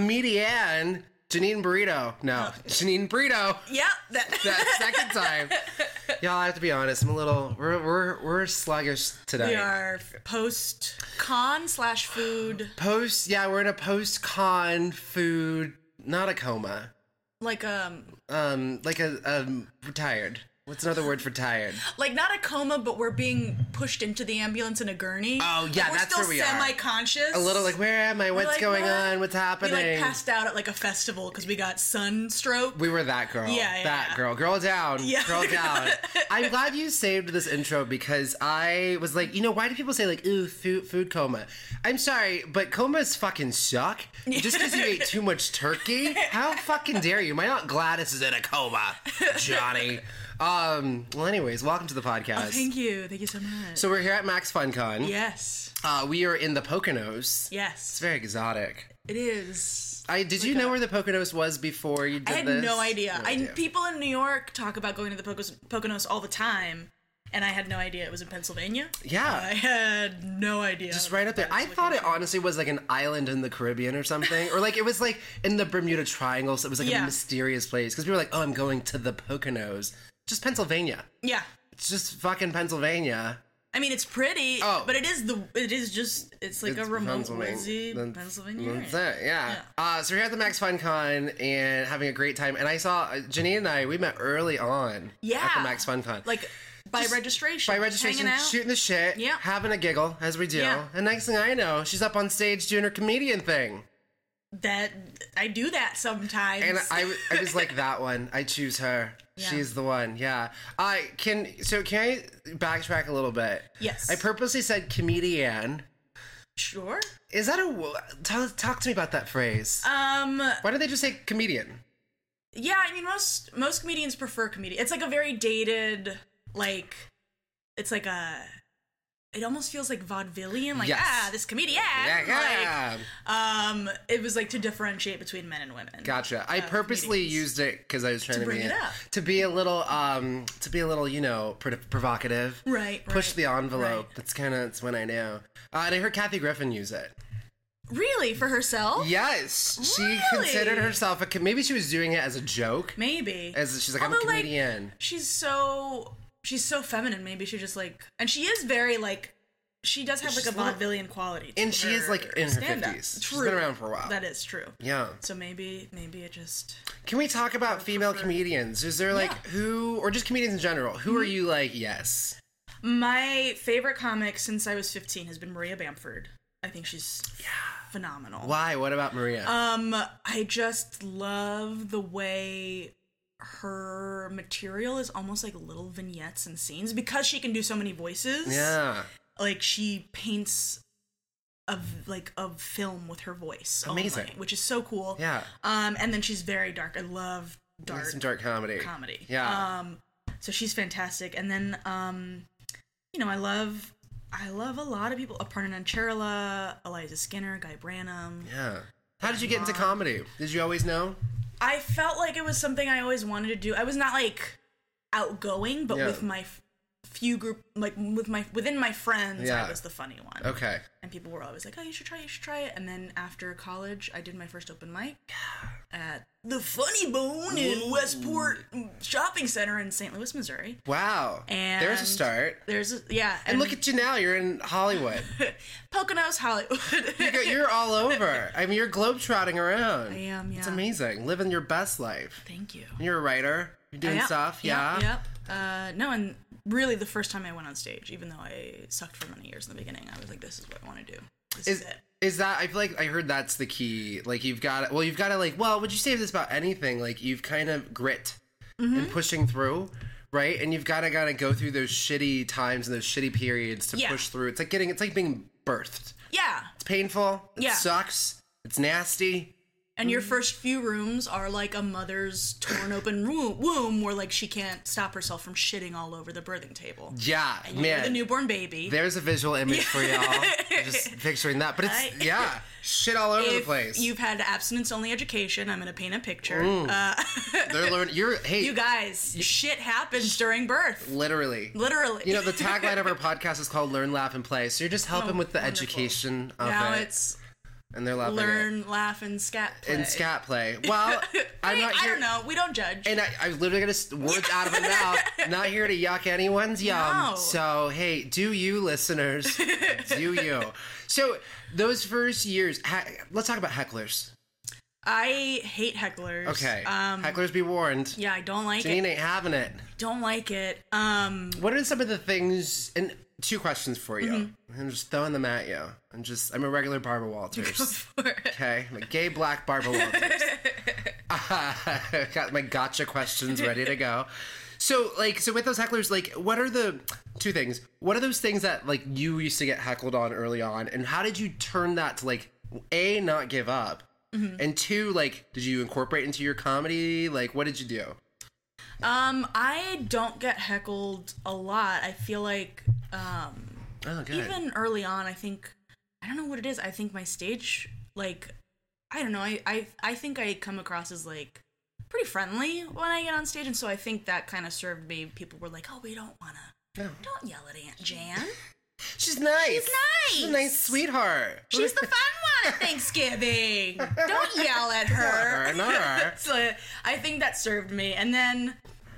comedian Janine Burrito. No, Janine Brito. Yep. That, That second time. Y'all, I have to be honest. I'm a little. We're we're we're sluggish today. we are post con slash food, Post. Yeah, we're in a post-con food, not a coma. like um, Um, like a um retired. What's another word for tired? like not a coma, but we're being pushed into the ambulance in a gurney. Oh, yeah, Like, we're that's still where we are. semi-conscious. A little like, where am I? We're What's like, going what? on? What's happening? We like passed out at like a festival because we got sunstroke. We were that girl. Yeah, yeah, That yeah. girl. Girl down. Yeah. Girl down. I'm glad you saved this intro because I was like, you know, why do people say like, ooh, food, food coma? I'm sorry, but comas fucking suck. Just because you ate too much turkey? How fucking dare you? My Aunt Gladys is in a coma, Johnny. Um, well, anyways, welcome to the podcast. Oh, thank you, thank you so much. So we're here at Max FunCon. yes, Uh, we are in the Poconos. It's yes, very exotic. it is. I did you know where the Poconos was before you did I had this? no idea. No I idea. people in New York talk about going to the Pocos, Poconos all the time, and I had no idea it was in Pennsylvania. Yeah. I had no idea. Just right up there. I thought it honestly was like an island in the Caribbean or something. Or like it was like in the Bermuda Triangle. So it was like a Yeah. mysterious place. Because we were like, oh, I'm going to the Poconos. Just Pennsylvania. Yeah. It's just fucking Pennsylvania. I mean, it's pretty, Oh. but it is the. It is just. It's like It's a remote, Pennsylvania. woodsy Then- Pennsylvania. That's area. it, yeah. Yeah. Uh, so we're here at the Max FunCon and having a great time. And I saw uh, Janine and I, we met early on Yeah. at the Max FunCon. Like by Just registration. By registration, hanging out. shooting the shit, Yeah. having a giggle, as we do. Yeah. And next thing I know, she's up on stage doing her comedian thing. That I do that sometimes. And I, I was like, that one. I choose her. Yeah. She's the one. Yeah. I can. So can I backtrack a little bit? Yes. I purposely said comedian. Sure. Is that a? wo- Tell, talk to me about that phrase. Um. Why did they just say comedian? Yeah. I mean, most most comedians prefer comedian. It's like a very dated, like, it's like a. It almost feels like vaudevillian, like Yes. ah, this comedian. Yeah, yeah. Like, um, it was like to differentiate between men and women. Gotcha. I uh, purposely comedians. used it because I was trying to, bring be it up. to be a little um to be a little you know pr- provocative. Right. Push right, the envelope. right. That's kind of that's when I know. Uh, and I heard Kathy Griffin use it. Really, for herself? Yes, she Really? considered herself a. Com- maybe she was doing it as a joke. Maybe. As she's like, I'm a Although, like, comedian. she's so she's so feminine. Maybe she just like, and she is very like she does have She's like a little- vaudevillian quality to And she is, her like, in her stand-up. fifties. True. She's been around for a while. That is true. Yeah. So maybe maybe it just Can we talk about female prefer- comedians? Is there like Yeah. who, or just comedians in general? Who are you like? Yes. my favorite comic since I was fifteen has been Maria Bamford. I think she's phenomenal. Why? What about Maria? Um, I just love the way her material is almost like little vignettes and scenes because she can do so many voices. yeah. Like she paints a like a film with her voice. Amazing. only, which is so cool. Yeah. Um, and then she's very dark. I love dark Some dark comedy. comedy. Yeah. Um, so she's fantastic. And then um, you know, I love I love a lot of people. Aparna Nancherla, Eliza Skinner, Guy Branum. Yeah. How did you get into comedy? Did you always know? I felt like it was something I always wanted to do. I was not like outgoing, but Yeah. with my f- few group, like with my within my friends, Yeah. I was the funny one. Okay. And people were always like, "Oh, you should try, you should try it." And then after college, I did my first open mic at the Funny Bone in Westport Shopping Center in Saint Louis, Missouri. Wow. And There's a start. There's a, yeah, And look at you now. You're in Hollywood. Poconos, Hollywood. You're, you're all over. I mean, you're globetrotting around. I am, yeah. It's amazing. Living your best life. Thank you. You're a writer. You're doing Yep, stuff. yep, Yeah. Yep. Uh, no, and really the first time I went on stage, even though I sucked for many years in the beginning, I was like, this is what I want to do. This is, Is it. is that? I feel like I heard that's the key. Like you've got to, well, you've got to like. Well, would you say this about anything? Like you've kind of grit Mm-hmm. and pushing through, right? And you've got to gotta go through those shitty times and those shitty periods to Yeah. push through. It's like getting. It's like being birthed. Yeah. It's painful. It Yeah. sucks. It's nasty. And your first few rooms are like a mother's torn open womb, womb where like she can't stop herself from shitting all over the birthing table. Yeah, And you're man. the newborn baby. There's a visual image for y'all. Just picturing that, but it's I- yeah, shit all over the If place. you've had abstinence only education, I'm gonna paint a picture. Uh, They're learning. You're hey, you guys, shit happens during birth. literally. Literally. You know, the tagline of our podcast is called "Learn, Laugh, and Play." So you're just helping Oh, with the wonderful. education of now it, it's and they're loving it. learn, laugh, and scat play. And scat play. Well, I'm Hey, not I here. don't know. We don't judge. And I, I was literally gonna s- words out of my mouth. Not here to yuck anyone's yum. No. So hey, do you listeners? Do you? So those first years, ha- let's talk about hecklers. I hate hecklers. Okay, Um, hecklers be warned. yeah, I don't like Janine it. ain't having it. Don't like it. Um, What are some of the things? And two questions for you. Mm-hmm. I'm just throwing them at you. I'm just. I'm a regular Barbara Walters. for it. Okay, I'm a gay black Barbara Walters. Got my gotcha questions ready to go. So, like, so with those hecklers, like, what are the two things? What are those things that like you used to get heckled on early on, and how did you turn that to like a not give up, Mm-hmm. and two, like, did you incorporate into your comedy? Like, what did you do? Um, I don't get heckled a lot. I feel like, um, Oh, good. even early on, I think, I don't know what it is. I think my stage, like, I don't know. I, I, I think I come across as, like, pretty friendly when I get on stage. And so I think that kind of served me. People were like, oh, we don't want to, No. don't yell at Aunt Jan. She's nice. She's She's a nice. nice sweetheart. She's the fun one at Thanksgiving. Don't yell at her. Her, not her. So I think that served me. And then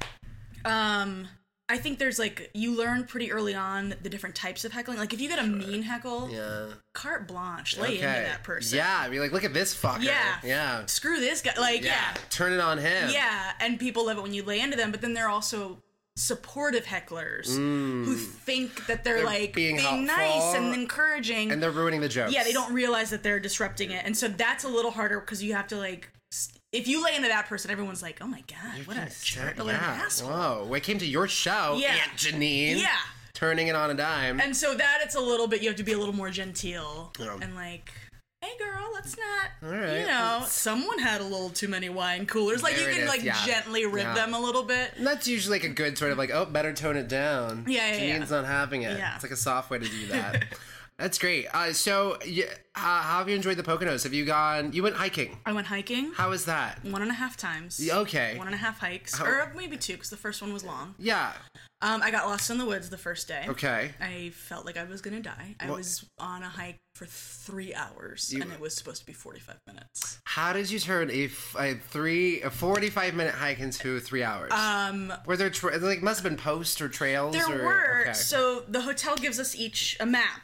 um I think there's like you learn pretty early on the different types of heckling. Like if you get a mean heckle, Yeah. carte blanche, lay into that person. Yeah, be like, look at this fucker. Yeah. Yeah. Screw this guy. Like Yeah. yeah. Turn it on him. Yeah. And people love it when you lay into them, but then they're also supportive hecklers who think that they're, They're like being being, helpful. nice and encouraging. And they're ruining the jokes. Yeah, they don't realize that they're disrupting it. And so that's a little harder because you have to like s- if you lay into that person, everyone's like, "Oh my god, what a jerk, what an Yeah. asshole." Whoa. I came to your show, Yeah. Aunt Janine. Yeah. Turning it on a dime. And so that it's a little bit you have to be a little more genteel Yeah. and like, "Hey girl, let's not." All right. You know, someone had a little too many wine coolers. Like There you it can is, like yeah. gently rib Yeah. them a little bit. And that's usually like a good sort of like, oh, better tone it down. Yeah, yeah, Janine's yeah. not having it. Yeah. It's like a soft way to do that. That's great. Uh, so, yeah, uh, how have you enjoyed the Poconos? Have you gone, you went hiking. I went hiking How was that? one and a half times. Okay. One and a half hikes, How- or maybe two, because the first one was long. Yeah. Um, I got lost in the woods the first day. Okay. I felt like I was gonna die. I What- was on a hike for three hours, You- and it was supposed to be forty-five minutes. How did you turn a, f- a three, a forty-five minute hike into three hours? Um, Were there, tra- like, must have been posts or trails? there or, were okay. so the hotel gives us each a map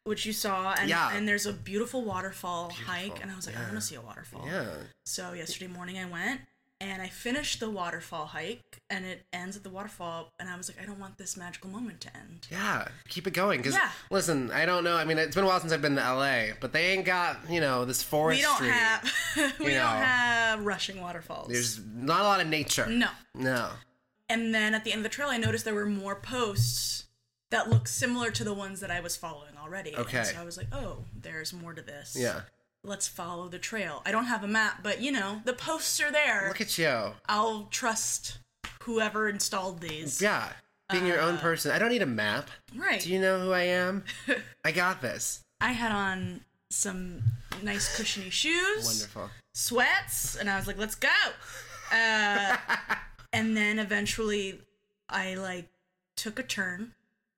which you saw, and, Yeah. and there's a beautiful waterfall Beautiful. hike, and I was like, I Yeah. want to see a waterfall. Yeah. So yesterday morning I went, and I finished the waterfall hike, and it ends at the waterfall, and I was like, I don't want this magical moment to end. Yeah, keep it going. Because, Yeah. listen, I don't know. I mean, it's been a while since I've been to L A, but they ain't got, you know, this forest We don't street. have we you don't know. have rushing waterfalls. There's not a lot of nature. no. No. And then at the end of the trail, I noticed there were more posts that looked similar to the ones that I was following already. Okay. And so I was like, oh, there's more to this. Yeah. Let's follow the trail. I don't have a map, but you know, the posts are there. Look at you. I'll trust whoever installed these. Yeah. Being your own Uh, person. I don't need a map. Right. Do you know who I am? I got this. I had on some nice cushiony shoes. Wonderful. Sweats, and I was like, let's go. Uh, and then eventually I like took a turn,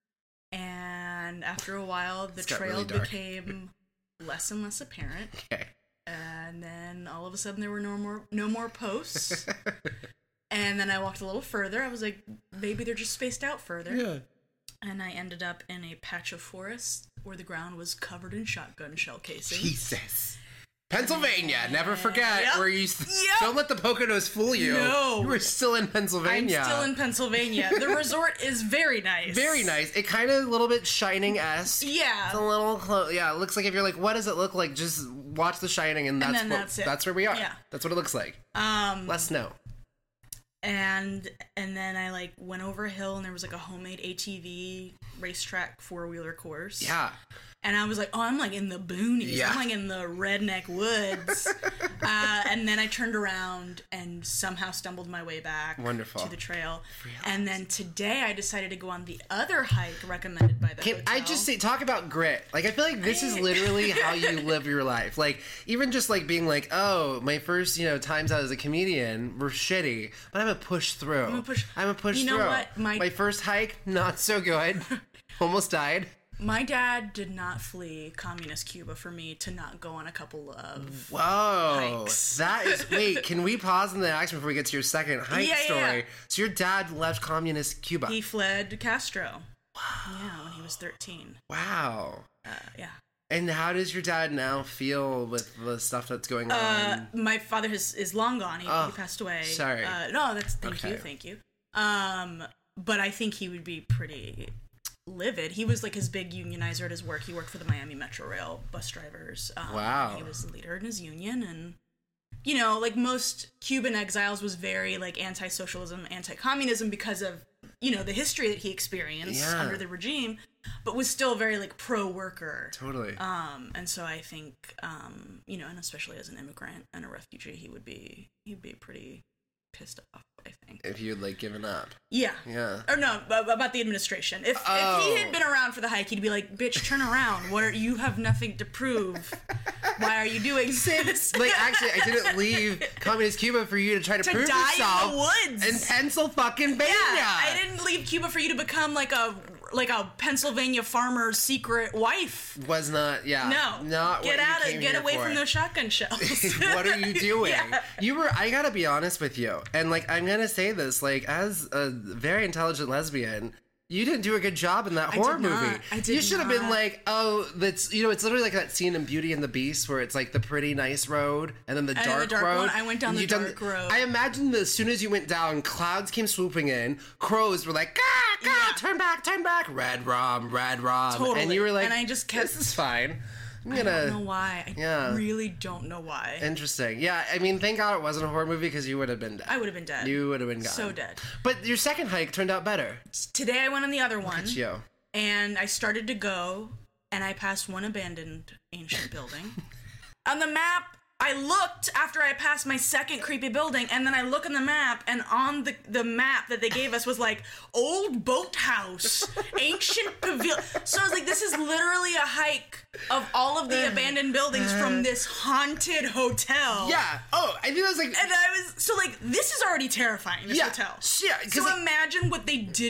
and after a while the It's got trail really dark. became less and less apparent, Okay. and then all of a sudden there were no more no more posts. And then I walked a little further. I was like, maybe they're just spaced out further. Yeah. And I ended up in a patch of forest where the ground was covered in shotgun shell casings. Jesus. Pennsylvania. Never forget Yep. where you... Yep. Don't let the Poconos fool you. No. You were still in I'm Pennsylvania. still in Pennsylvania. The resort is very nice. Very nice. It kind of a little bit Shining-esque. Yeah. It's a little close. Yeah, it looks like if you're like, what does it look like? Just watch The Shining, and that's then what, that's it. that's where we are. Yeah. That's what it looks like. Um, Let us know. and and then I like went over a hill, and there was like a homemade A T V racetrack four wheeler course. Yeah. And I was like, oh, I'm like in the boonies. Yeah. I'm like in the redneck woods. uh, and then I turned around and somehow stumbled my way back Wonderful. to the trail. And then today I decided to go on the other hike recommended by the Can hotel. I just say, talk about grit? Like, I feel like this is literally how you live your life. Like, even just like being like, oh, my first, you know, times out as a comedian were shitty, but I'm gonna push through. I'm gonna push- I'm gonna push You know through. what? My- my first hike, not so good. Almost died. My dad did not flee communist Cuba for me to not go on a couple of Whoa. hikes. That is, wait, can we pause in the action before we get to your second hike Yeah, yeah, story? yeah. So your dad left communist Cuba. He fled Castro. Wow. Yeah, when he was thirteen. Wow. Uh, yeah. And how does your dad now feel with the stuff that's going Uh, on? my father has, is long gone. He, Oh, he passed away. sorry. Uh, no, that's thank Okay. you, thank you. Um, but I think he would be pretty livid. He was like his big unionizer at his work. He worked for the Miami Metro Rail bus drivers. Um, Wow. He was the leader in his union, and you know, like most Cuban exiles, was very like anti-socialism, anti-communism because of you know the history that he experienced Yeah. under the regime, but was still very like pro-worker. Totally. Um, and so I think, um, you know, and especially as an immigrant and a refugee, he would be, he'd be pretty pissed off, I think. If you'd like given up. Yeah. Yeah. Or no, ab- about the administration. If, Oh. if he had been around for the hike, he'd be like, bitch, turn around. What are, you have nothing to prove. Why are you doing this? Like, actually, I didn't leave communist Cuba for you to try to, To prove die yourself in the woods. in Pennsylvania. Yeah, I didn't leave Cuba for you to become like a, like a Pennsylvania farmer's secret wife. Was not, yeah. No. Not Get what out you of, came get here away for. from those shotgun shells. What are you doing? Yeah. You were, I gotta be honest with you. And, like, I'm gonna say this, like, as a very intelligent lesbian, you didn't do a good job in that I horror did not. movie. I did you should have been not. like, oh, that's, you know, it's literally like that scene in Beauty and the Beast where it's like the pretty nice road and then the then dark, the dark road. one. I went down and the you done dark road. I imagine that as soon as you went down, clouds came swooping in, crows were like, ah, ah, Yeah. turn back, turn back, red rum, red rum. Totally. And you were like, And I just kept- this is fine. I'm I gonna. don't know why. I Yeah. really don't know why. Interesting. Yeah, I mean, thank God it wasn't a horror movie because you would have been dead. I would have been dead. You would have been gone. So dead. But your second hike turned out better. Today I went on the other one, It's you. and I started to go, and I passed one abandoned ancient building. On the map, I looked after I passed my second creepy building, and then I look on the map, and on the, the map that they gave us was like, old boathouse, ancient pavilion. So I was like, this is literally a hike of all of the abandoned buildings from this haunted hotel. Yeah. Oh, I think that was like. And I was, so like, this is already terrifying, this yeah. hotel. Yeah. 'cause So like, imagine what they didn't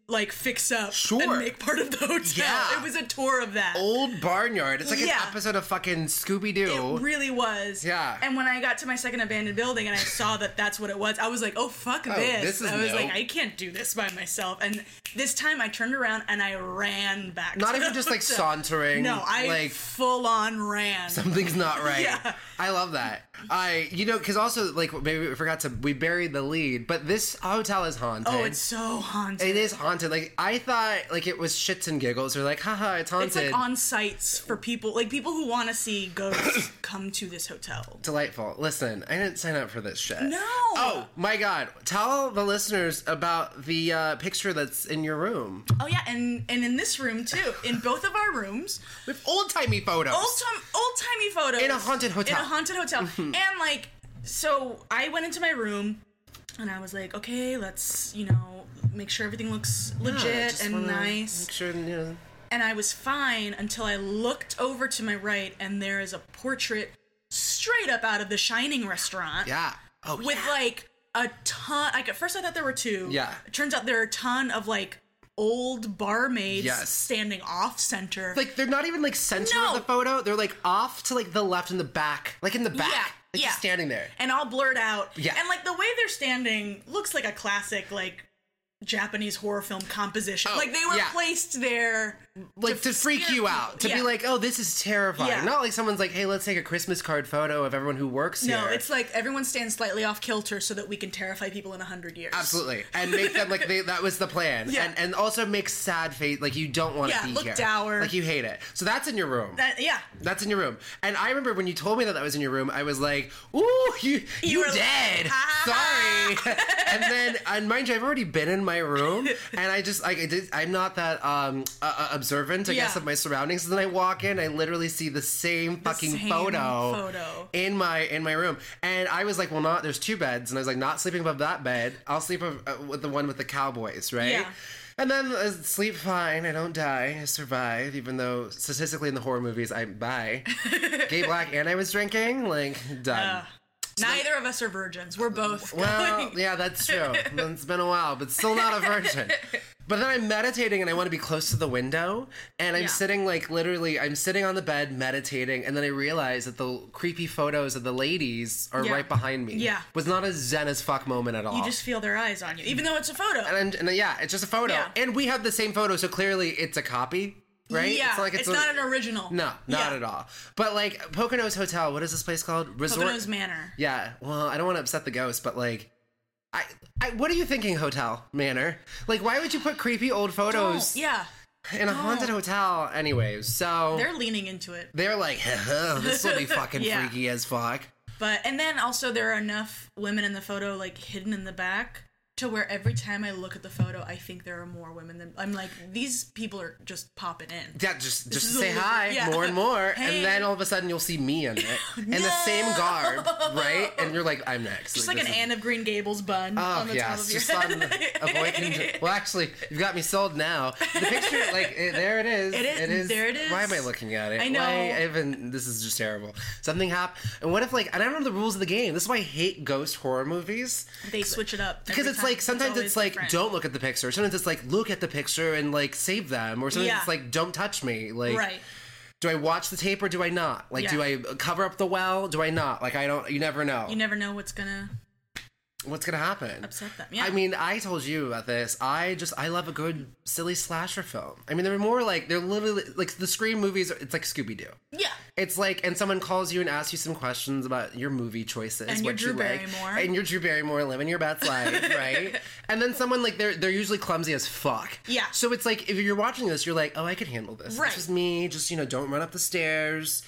like fix up Sure. and make part of the hotel. Yeah. It was a tour of that. Old barnyard. It's like Yeah. an episode of fucking Scooby-Doo. It really was. Yeah. And when I got to my second abandoned building and I saw that that's what it was, I was like, oh, fuck Oh, this. this is I was no. like, I can't do this by myself. And this time I turned around and I ran back. Not to even the just like hotel. sauntering. No, I like full on ran. something's not right. Yeah. I love that. I, you know, because also like maybe we forgot to we buried the lead, but this hotel is haunted. Oh, it's so haunted. It is haunted. Like I thought, like it was shits and giggles. Or like, haha, it's haunted. It's like on sites for people, like people who want to see ghosts come to this hotel. Delightful. Listen, I didn't sign up for this shit. No. Oh my god! Tell the listeners about the uh, picture that's in your room. Oh yeah, and and in this room too, in both of our rooms, With old timey photos. old time, old timey photos In a haunted hotel. In a haunted hotel, and like, so I went into my room, and I was like, okay, let's you know make sure everything looks Yeah, legit just and wanna nice. Make sure, you know. And I was fine until I looked over to my right, and there is a portrait straight up out of the Shining restaurant. Yeah. Oh With yeah. like a ton. Like at first I thought there were two. Yeah. It turns out there are a ton of like old barmaids Yes. standing off center. Like they're not even like center No. of the photo. They're like off to like the left and the back, like in the back, Yeah, like yeah. just standing there. and all blurred out. Yeah. And like the way they're standing looks like a classic like Japanese horror film composition. Oh, like they were yeah. placed there Like to, freak scare you out, people. to Yeah. be like, oh, this is terrifying. Yeah. Not like someone's like, hey, let's take a Christmas card photo of everyone who works No, here. it's like everyone stands slightly off kilter so that we can terrify people in a hundred years. Absolutely, and make them like they, that was the plan, Yeah. and and also make sad face like you don't want to Yeah, be look here, dour. like you hate it. So that's in your room. That, yeah. That's in your room. And I remember when you told me that that was in your room, I was like, ooh, you, you, were like, dead. "Ha." Sorry. And then, and mind you, I've already been in my room, and I just, like, I did, I'm not that um, uh, observant, I guess, Yeah. of my surroundings. And then I walk in, I literally see the same fucking same photo, photo. in my in my room. And I was like, well, not, there's two beds. And I was like, not sleeping above that bed. I'll sleep uh, with the one with the cowboys, right? Yeah. And then uh, sleep fine. I don't die. I survive, even though statistically in the horror movies I'm bi, gay, black, and I was drinking. Like done. Uh, neither of us are virgins. We're both well, going. yeah, that's true. It's been a while, but still not a virgin. But then I'm meditating and I want to be close to the window, and I'm Yeah. sitting like literally, I'm sitting on the bed meditating, and then I realize that the creepy photos of the ladies are Yeah. right behind me. Yeah. Was not a zen as fuck moment at all. You just feel their eyes on you, even though it's a photo. and, and yeah, it's just a photo, Yeah. and we have the same photo, so clearly it's a copy, right? Yeah, it's not, like it's a- not an original. No, not Yeah. at all. But like Poconos Hotel, what is this place called? Resort. Poconos Manor. Yeah. Well, I don't want to upset the ghost, but like, I, I, what are you thinking, Hotel Manor? Like, why would you put creepy old photos Don't- yeah, in a haunted hotel? Anyways, so they're leaning into it. they're like, this will be fucking Yeah. freaky as fuck. But and then also there are enough women in the photo like hidden in the back to where every time I look at the photo, I think there are more women than I'm like these people are just popping in. Yeah, just just is say a- hi yeah. more and more, Hey. and then all of a sudden you'll see me in it in the same garb, right? And you're like, I'm next. Just like an this is- Anne of Green Gables bun Oh on the top yes, of your just head. on a boy can. Well, actually, you've got me sold now. The picture, like it, there it is. It is- It is. there it is. Why am I looking at it? I know. Why even this is just terrible. Something happened. And what if like? And I don't know the rules of the game. This is why I hate ghost horror movies. They switch it up Because every it's time. like sometimes always it's like different. don't look at the picture. Sometimes it's like look at the picture and like save them. Or sometimes Yeah. it's like don't touch me. Like right. do I watch the tape or do I not? Like do Yeah. I cover up the well? Do I not? Like I don't. You never know. You never know what's gonna What's gonna happen? upset them. Yeah. I mean, I told you about this. I just I love a good silly slasher film. I mean, they're more like they're literally like the Scream movies. It's like Scooby Doo. yeah. It's like, and someone calls you and asks you some questions about your movie choices, And you're what Drew you like, Barrymore. and you're Drew Barrymore living your best life, right? And then someone like they're they're usually clumsy as fuck. Yeah. So it's like if you're watching this, you're like, oh, I could handle this. Right. It's just me. Just you know, don't run up the stairs.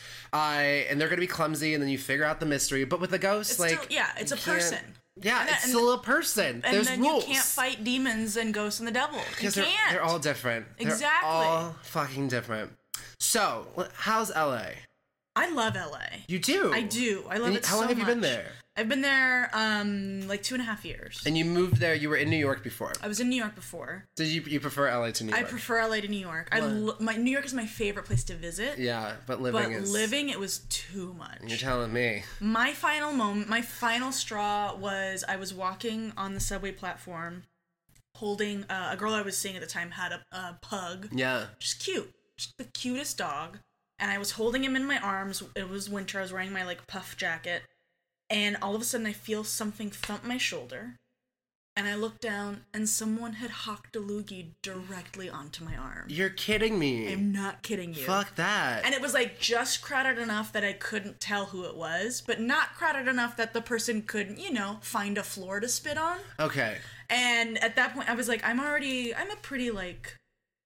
I and they're gonna be clumsy, and then you figure out the mystery. But with the ghost, It's like, still, yeah, it's a you can't- person. Yeah, And that- it's and- still a person. And There's then rules. you can't fight demons and ghosts and the devil. You Because can't. they're, they're all different. Exactly. They're all fucking different. So, how's L A? I love L A. You do? I do. I love And it How so long have you been much. there? I've been there um like two and a half years. And you moved there. You were in New York before. I was in New York before. Did you you prefer L A to New I York? prefer L A to New York. I Why? lo- my New York is my favorite place to visit. Yeah, but living But is. living, it was too much. You're telling me. My final moment, my final straw was I was walking on the subway platform, holding uh, a girl I was seeing at the time had a, a pug. Yeah. Just cute. Just the cutest dog. And I was holding him in my arms. It was winter. I was wearing my, like, puff jacket. And all of a sudden I feel something thump my shoulder. And I look down, and someone had hocked a loogie directly onto my arm. You're kidding me. I'm not kidding you. Fuck that. And it was, like, just crowded enough that I couldn't tell who it was, but not crowded enough that the person could, you know, find a floor to spit on. Okay. And at that point, I was like, I'm already, I'm a pretty, like,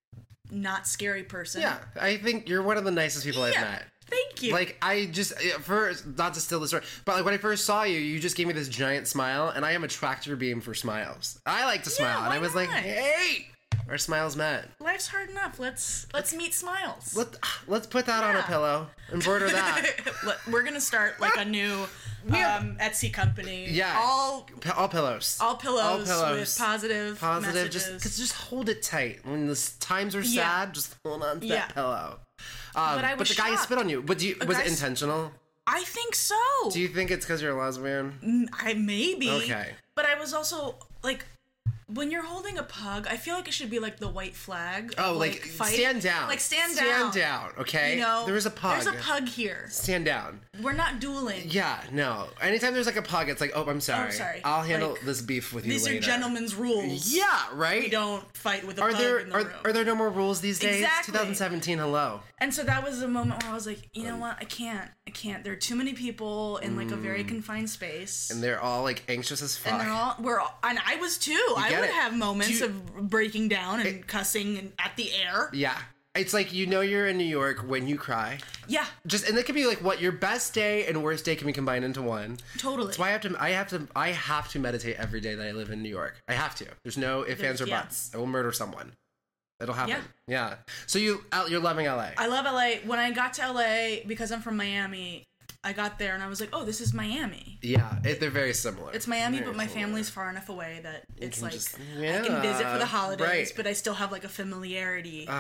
not scary person. Yeah, I think you're one of the nicest people I've Yeah. met. Thank you. Like, I just, first, not to steal the story, but like when I first saw you, you just gave me this giant smile, and I am a tractor beam for smiles. I like to smile, and why I was like, not? hey, our smiles met. Life's hard enough. Let's let's meet smiles. Let, let's put that on a Yeah. pillow, embroider that. Let- We're gonna start like a new have- um, Etsy company. Yeah. All P- all pillows. all pillows, All pillows. with positive Positive, messages. just, cause just hold it tight. When the s- times are Yeah. sad, just hold on to Yeah. that pillow. Um, But I but was the guy shocked. spit on you. But do you, A was it guy s- intentional? I think so. Do you think it's because you're a lesbian? Mm, I maybe. Okay. But I was also like, when you're holding a pug, I feel like it should be like the white flag. Oh, of, like, fight. stand down. Like stand, Stand down. down, okay? You know, There is a pug. There's a pug here. Stand down. We're not dueling. Yeah, no. Anytime there's like a pug, it's like, oh, I'm sorry. sorry. I'll handle Like, this beef with you These later. are gentlemen's rules. Yeah, right? We don't fight with a Are pug there in the are, room. are there no more rules these days? Exactly. twenty seventeen, hello. And so that was a moment where I was like, you know what? I can't. I can't. There are too many people in like a very confined space. Mm. And they're all like anxious as fuck. And they're all we're all, and I was too. I get would it. have moments Do you- of breaking down and cussing and at the air. Yeah. It's like you know you're in New York when you cry. Yeah, Just and it could be like what your best day and worst day can be combined into one. totally. That's why I have to I have to I have to meditate every day that I live in New York. I have to. There's no ifs, ands, or yeah. buts. I will murder someone. It'll happen. Yeah. Yeah. So you out you're loving L A. I love L A. When I got to L A, because I'm from Miami, I got there and I was like, oh, this is Miami. Yeah, it, they're very similar. It's Miami, Very but my similar. family's far enough away that it's can like just- I can visit for yeah, the holidays, right. but I still have like a familiarity.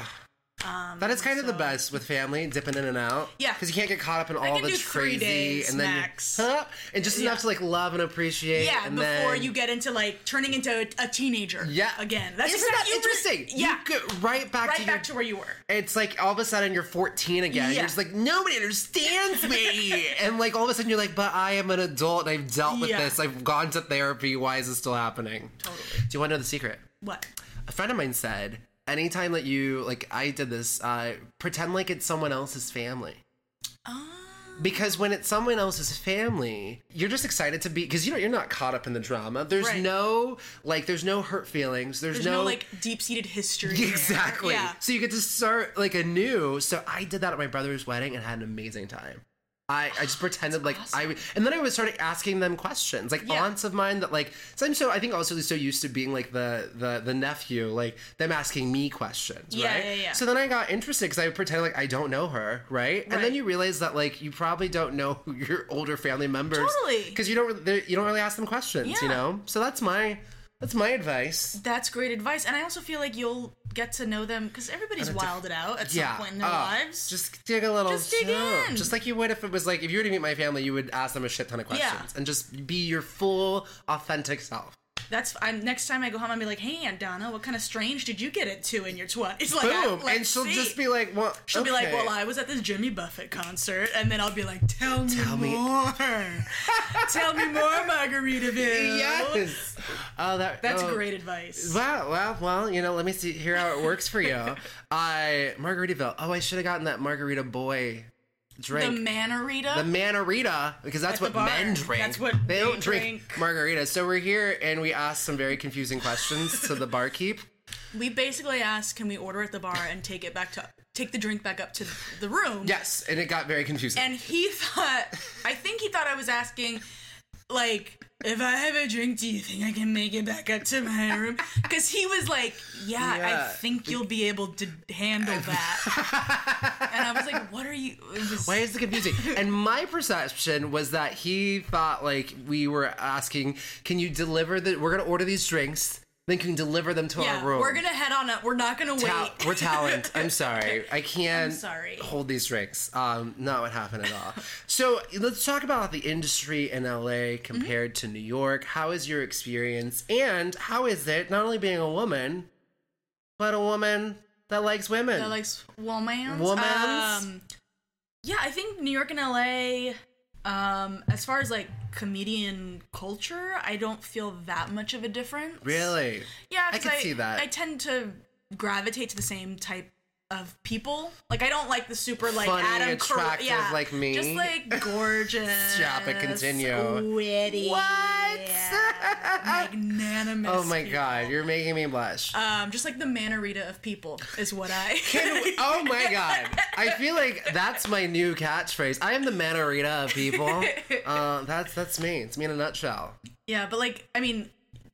Um, That is kind of the so- best with family, dipping in and out. Yeah. Because you can't get caught up in all can the do three crazy days and then max. you, huh? and just enough Yeah. to like love and appreciate. Yeah, and before then, you get into like turning into a, a teenager. Yeah. Again. That's Isn't that exactly- you were- interesting? Yeah. You go right back right to back your, to where you were. It's like all of a sudden you're fourteen again. Yeah. You're just like, nobody understands me. And like all of a sudden you're like, but I am an adult and I've dealt with Yeah. this. I've gone to therapy. Why is this still happening? Totally. Do you want to know the secret? What? A friend of mine said, anytime that you, like I did this, uh, pretend like it's someone else's family. Oh. Because when it's someone else's family, you're just excited to be, because you know, you're not caught up in the drama. There's Right. no, like, there's no hurt feelings. There's, There's no, like deep-seated history. there. Exactly. Yeah. So you get to start like anew. So I did that at my brother's wedding and had an amazing time. I, I just pretended like I would, and then I was started asking them questions, like Yeah. aunts of mine that like, so I'm so I think also so used to being like the the the nephew, like them asking me questions, Yeah, right? yeah, yeah. So then I got interested because I would pretend like I don't know her, right? And then Right. you realize that like you probably don't know your older family members, Totally. because you don't they're- you don't really ask them questions, you Yeah. know. So that's my that's my advice. That's great advice. And I also feel like you'll get to know them because everybody's wilded out at some Yeah. point in their Oh, lives. Just dig a little. Just dig yeah. in. Just like you would if it was like, if you were to meet my family, you would ask them a shit ton of questions. Yeah. And just be your full, authentic self. That's I'm next time I go home, I'll be like, "Hey, Aunt Donna, what kind of strange did you get into in your twenties?" Like, I- Boom! let's And she'll see. just be like, well, She'll be like, okay. "Well, I was at this Jimmy Buffett concert," and then I'll be like, "Tell me Tell me- more, tell me more, Margaritaville." Yes! Oh, that, That's oh. great advice. Well, well, well, you know, let me see, hear how it works for you. I, Margaritaville. Oh, I should have gotten that Margarita Boy The drink. Manarita. The Manarita, because that's At the what bar. men drink. That's what they they don't drink, drink. margaritas. So we're here and we asked some very confusing questions to the barkeep. We basically asked, "Can we order at the bar and take it back to take the drink back up to the room?" Yes, and it got very confusing. And he thought, I think he thought I was asking, like, if I have a drink, do you think I can make it back up to my room? Because he was like, yeah, Yeah. I think you'll be able to handle that. And I was like, what are you? It was, Why is it confusing? And my perception was that he thought like we were asking, can you deliver the, we're going to order these drinks. then can deliver them to Yeah, our room. we're gonna head on up. We're not gonna Ta- wait. we're talent. I'm sorry. I can't I'm sorry. hold these drinks. Um, not what happened at all. So let's talk about the industry in L A compared Mm-hmm. to New York. How is your experience? And how is it not only being a woman, but a woman that likes women? That likes womans. Womans? Um, yeah, I think New York and L A, um, as far as like comedian culture, I don't feel that much of a difference. Really? Yeah, I 'cause could see that. I tend to gravitate to the same type of people. Like, I don't like the super like Funny, Adam Carolla- attractive yeah, like me. just like gorgeous. Stop it, continue. Witty. What? Yeah, magnanimous. Oh my people. god, you're making me blush. Um, just like the Manarita of people is what I. Can we- oh my god. I feel like that's my new catchphrase. I am the Manarita of people. Uh, that's that's me. It's me in a nutshell. Yeah, but like, I mean,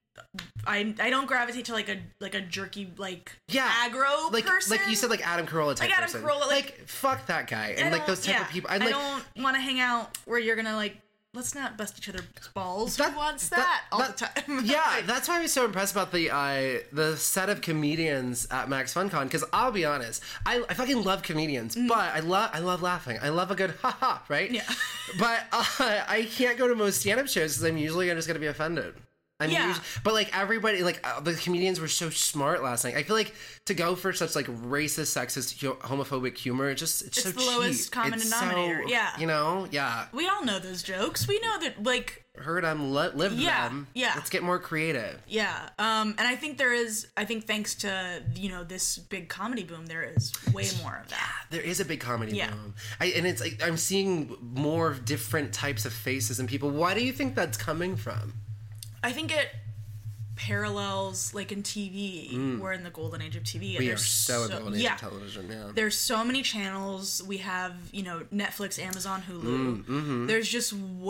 I I don't gravitate to like a like a jerky like Yeah, aggro like person. like you said, like Adam Carolla type Like Adam person. Carolla, like- fuck that guy I and like don't- those type yeah, of people. And I like don't want to hang out where you're gonna like. Let's not bust each other's balls. That- Who wants that, that- all that- the time? yeah, Like, that's why I was so impressed about the uh, the set of comedians at Max FunCon. Because I'll be honest, I, I fucking love comedians, but I love I love laughing. I love a good ha ha, right? Mm. Yeah. But uh, I can't go to most stand up shows because I'm usually just gonna be offended. I'm Yeah. usually, but like everybody, like uh, the comedians were so smart last night. I feel like to go for such like racist, sexist, hu- homophobic humor, it just it's, It's so the cheap. lowest common It's denominator, so- yeah. You know, yeah. we all know those jokes. We know that, like, Heard them, let live Yeah, them. yeah. Let's get more creative. yeah. Um, and I think there is. I think thanks to you know this big comedy boom, there is way more of that. There is a big comedy Yeah. boom, I, and it's like I'm seeing more different types of faces and people. Why do you think that's coming from? I think it parallels like in T V. We're in the golden age of T V. and Mm. We are there's so in the golden age yeah. of television. Yeah, There's so many channels. We have, you know, Netflix, Amazon, Hulu. Mm, mm-hmm. There's just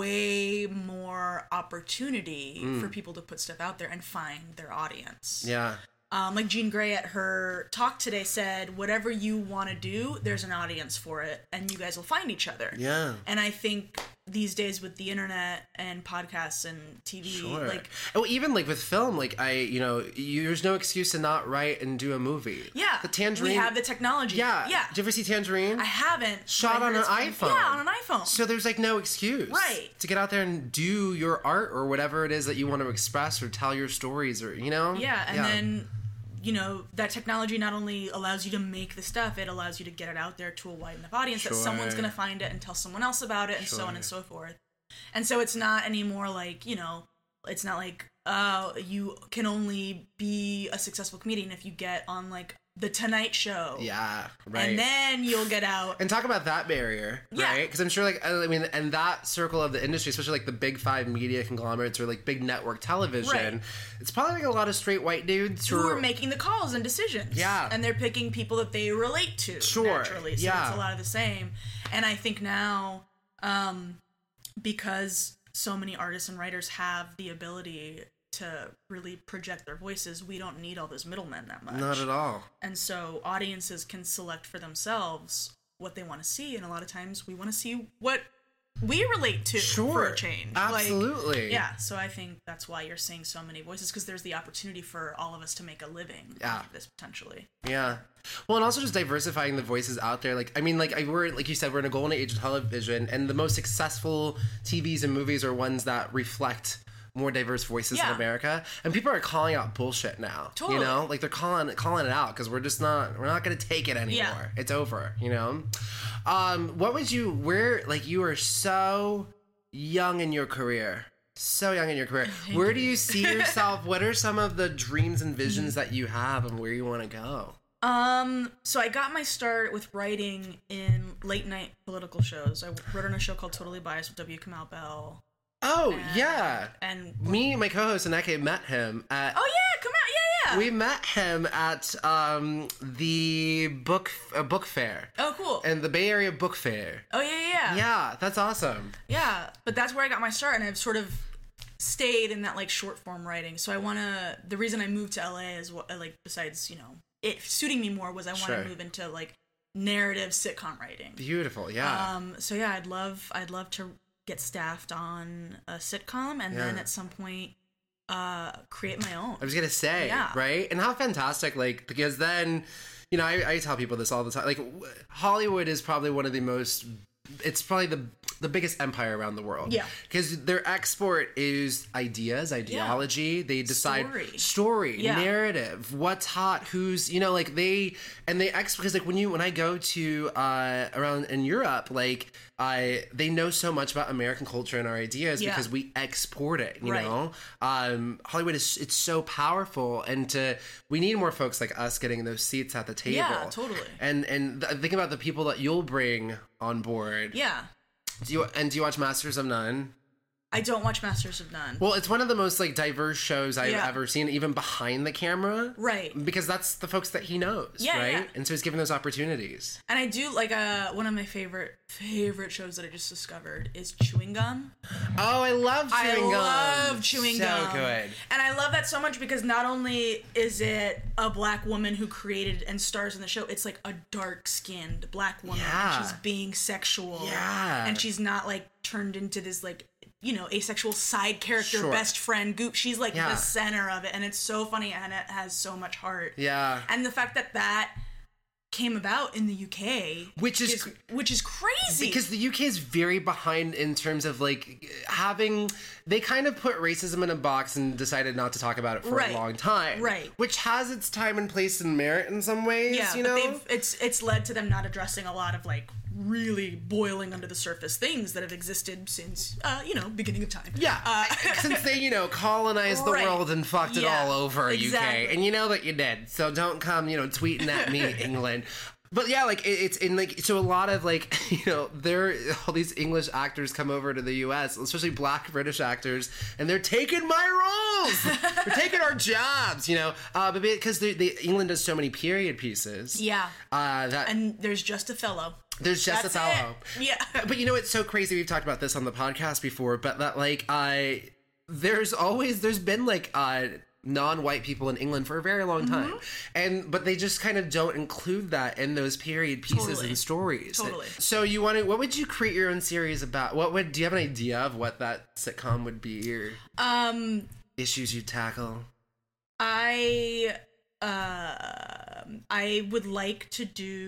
way more opportunity Mm. for people to put stuff out there and find their audience. yeah. Um, like Jean Grey at her talk today said, whatever you want to do, there's an audience for it, and you guys will find each other. Yeah. And I think these days with the internet and podcasts and T V, Sure. like, oh, even like with film, like I, you know, you, there's no excuse to not write and do a movie. yeah, the Tangerine. we have the technology. yeah, yeah. Did you ever see Tangerine? I haven't. Shot but I on heard an it's fun. iPhone. Yeah, on an iPhone. So there's like no excuse, Right. to get out there and do your art or whatever it is that you want to express or tell your stories or you know. Yeah, and then, you know, that technology not only allows you to make the stuff, it allows you to get it out there to a wide enough audience that someone's Sure. going to find it and tell someone else about it and so on Sure. and so forth. And so it's not anymore like, you know, it's not like, uh, you can only be a successful comedian if you get on, like, The Tonight Show. yeah, right. And then you'll get out. And talk about that barrier, Yeah. right? Because I'm sure, like, I mean, and that circle of the industry, especially like the big five media conglomerates or like big network television, Right. it's probably like a lot of straight white dudes who, who are making the calls and decisions. Yeah. And they're picking people that they relate to Sure, naturally. So yeah. it's a lot of the same. And I think now, um, because so many artists and writers have the ability to really project their voices, we don't need all those middlemen that much. not at all. And so audiences can select for themselves what they want to see, and a lot of times we want to see what we relate to Sure, for a change. absolutely. Like, yeah, so I think that's why you're seeing so many voices, because there's the opportunity for all of us to make a living Yeah. out of this potentially. Yeah. Well, and also just diversifying the voices out there. Like, I mean, like, I, we're, like you said, we're in a golden age of television, and the most successful T Vs and movies are ones that reflect more diverse voices in Yeah. America. And people are calling out bullshit now. Totally. You know? Like, they're calling calling it out because we're just not, we're not going to take it anymore. Yeah. It's over, you know? Um, what would you, where, like, you are so young in your career. So young in your career. Where do you see yourself? What are some of the dreams and visions that you have and where you want to go? Um, so I got my start with writing in late night political shows. I wrote on a show called Totally Biased with W. Kamau Bell. Oh, And- yeah. And Me and my co-host Aneke met him at. oh yeah, come out, yeah, yeah. We met him at um, the book uh, book fair oh cool. and the Bay Area Book Fair. oh yeah, yeah, yeah. Yeah, that's awesome. Yeah, but that's where I got my start, and I've sort of stayed in that like short form writing. So I want to. The reason I moved to L A is what like besides you know it suiting me more was I want to Sure. move into like narrative sitcom writing. Beautiful. Yeah. Um. So yeah, I'd love I'd love to get staffed on a sitcom, and then Yeah. at some point uh, create my own. I was gonna say, Yeah. right? And how fantastic, like, because then, you know, I, I tell people this all the time. Like, w- Hollywood is probably one of the most. It's probably the the biggest empire around the world. Yeah. Because their export is ideas, ideology. They decide Story. story, Yeah. narrative, what's hot, who's, you know, like they and they ex because like when you when I go to uh around in Europe, like I they know so much about American culture and our ideas Yeah. because we export it, you Right. know. Um Hollywood is it's so powerful, and to we need more folks like us getting those seats at the table. Yeah, totally. And and th- think about the people that you'll bring on board. Yeah. Do you and do you watch Masters of None? I don't watch Masters of None. Well, it's one of the most like diverse shows I've Yeah. ever seen, even behind the camera. Right. Because that's the folks that he knows, Yeah, right? yeah. And so he's given those opportunities. And I do like uh one of my favorite favorite shows that I just discovered is Chewing Gum. Oh, I love chewing I gum. love chewing so gum. So good. And I love that so much because not only is it a black woman who created and stars in the show, it's like a dark-skinned black woman. Yeah. She's being sexual. Yeah. And she's not like turned into this like, you know, asexual side character, Sure. best friend goop. She's like Yeah. the center of it, and it's so funny, and it has so much heart. Yeah. And the fact that that came about in the U K, Which is- which is crazy. Because the U K is very behind in terms of like having they kind of put racism in a box and decided not to talk about it for Right. a long time. Right. Which has its time and place and merit in some ways, yeah, you but know? they've it's it's led to them not addressing a lot of like really boiling under the surface things that have existed since uh, you know, beginning of time. Yeah, Uh, since they, you know, colonized the Right. world and fucked it Yeah, all over exactly. U K, and you know that you did. So don't come, you know, tweeting at me, England. But yeah, like it, it's in like so a lot of like you know there all these English actors come over to the U S, especially Black British actors, and they're taking my roles, they're taking our jobs, you know. Uh, but because they, they, England does so many period pieces, Yeah. uh, that And there's just a fellow. there's just That's a fellow. it. Yeah. But you know, it's so crazy. We've talked about this on the podcast before, but that like I, there's always there's been like uh, non-white people in England for a very long time, Mm-hmm. and but they just kind of don't include that in those period pieces Totally. and stories. Totally. So you want to? What would you create your own series about? What would do you have an idea of what that sitcom would be or Um issues you tackle? I uh, I would like to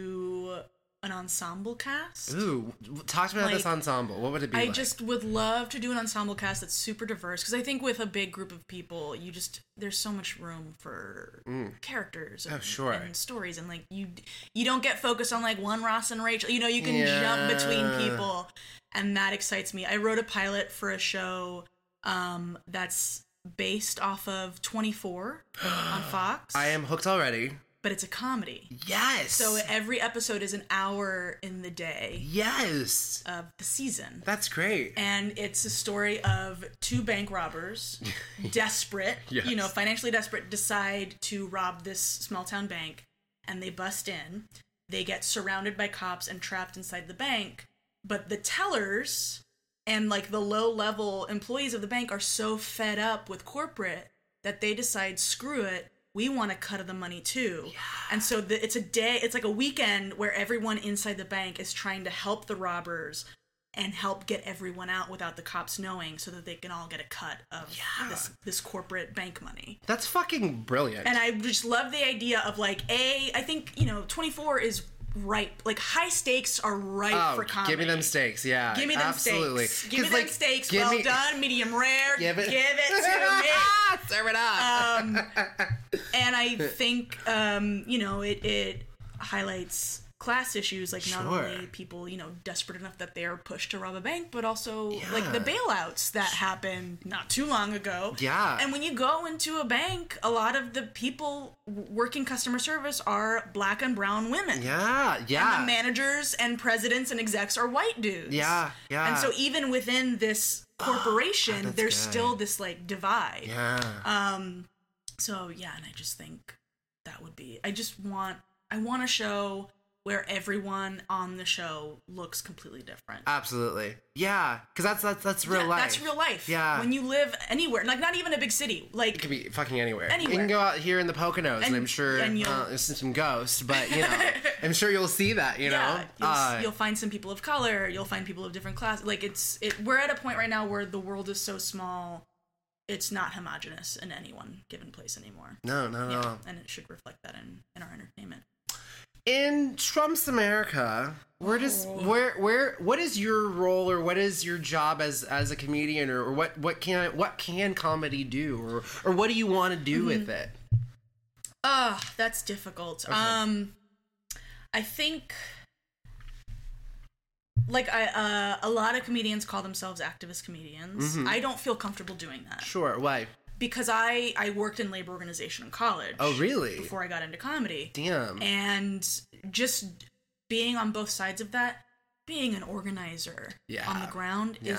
do an ensemble cast. Ooh, talk to me about this Like, ensemble. What would it be I like? just would love to do an ensemble cast that's super diverse because I think with a big group of people, you just there's so much room for characters and, Oh, sure. and stories, and like you you don't get focused on like one Ross and Rachel. You know, you can Yeah. jump between people, and that excites me. I wrote a pilot for a show um, that's based off of twenty-four on Fox, I am hooked already. but it's a comedy. Yes. So every episode is an hour in the day yes. of the season. That's great. And it's a story of two bank robbers, desperate, Yes. you know, financially desperate, decide to rob this small town bank, and they bust in. They get surrounded by cops and trapped inside the bank, but the tellers and like the low level employees of the bank are so fed up with corporate that they decide, screw it, we want a cut of the money too. And so the, it's a day, it's like a weekend where everyone inside the bank is trying to help the robbers and help get everyone out without the cops knowing so that they can all get a cut of Yeah. this this corporate bank money. That's fucking brilliant. And I just love the idea of like, A, I think, you know, twenty-four is ripe. Like high stakes are ripe oh, for comedy. give me them steaks. Yeah, Give me them absolutely. steaks. Give me 'Cause, them like, steaks. give Well me- done, medium rare. Give it, Give it to me. Serve it up. Um, and I think, um, you know, it, it highlights class issues, like not Sure. only people, you know, desperate enough that they are pushed to rob a bank, but also like the Yeah. bailouts that happened not too long ago. Yeah. And when you go into a bank, a lot of the people working customer service are black and brown women. yeah, yeah. And the managers and presidents and execs are white dudes. Yeah, yeah. And so even within this corporation, that's there's good. still this like divide. yeah. Um, so yeah, and I just think that would be. I just want. I want a show where everyone on the show looks completely different. Absolutely. Yeah, because that's that's that's real Yeah, life. That's real life. Yeah. When you live anywhere, like not even a big city, It like could be fucking anywhere. You Anywhere. can go out here in the Poconos, and, And- I'm sure and you'll- uh, there's some ghosts, but you know, I'm sure you'll see that. You know, yeah, you'll, Uh, you'll find some people of color. You'll find people of different classes. Like it's it. We're at a point right now where the world is so small it's not homogenous in any one given place anymore. No, no, Yeah, no. and it should reflect that in, in our entertainment. In Trump's America, where does Oh. where where what is your role or what is your job as as a comedian or, or what what can what can comedy do or or what do you want to do Mm-hmm. with it? Ah, that's difficult. Okay. Um, I think, like, I uh, a lot of comedians call themselves activist comedians. Mm-hmm. I don't feel comfortable doing that Sure, why? because I I worked in labor organization in college. Oh, really? Before I got into comedy, Damn. and just being on both sides of that, being an organizer Yeah. on the ground Yeah. is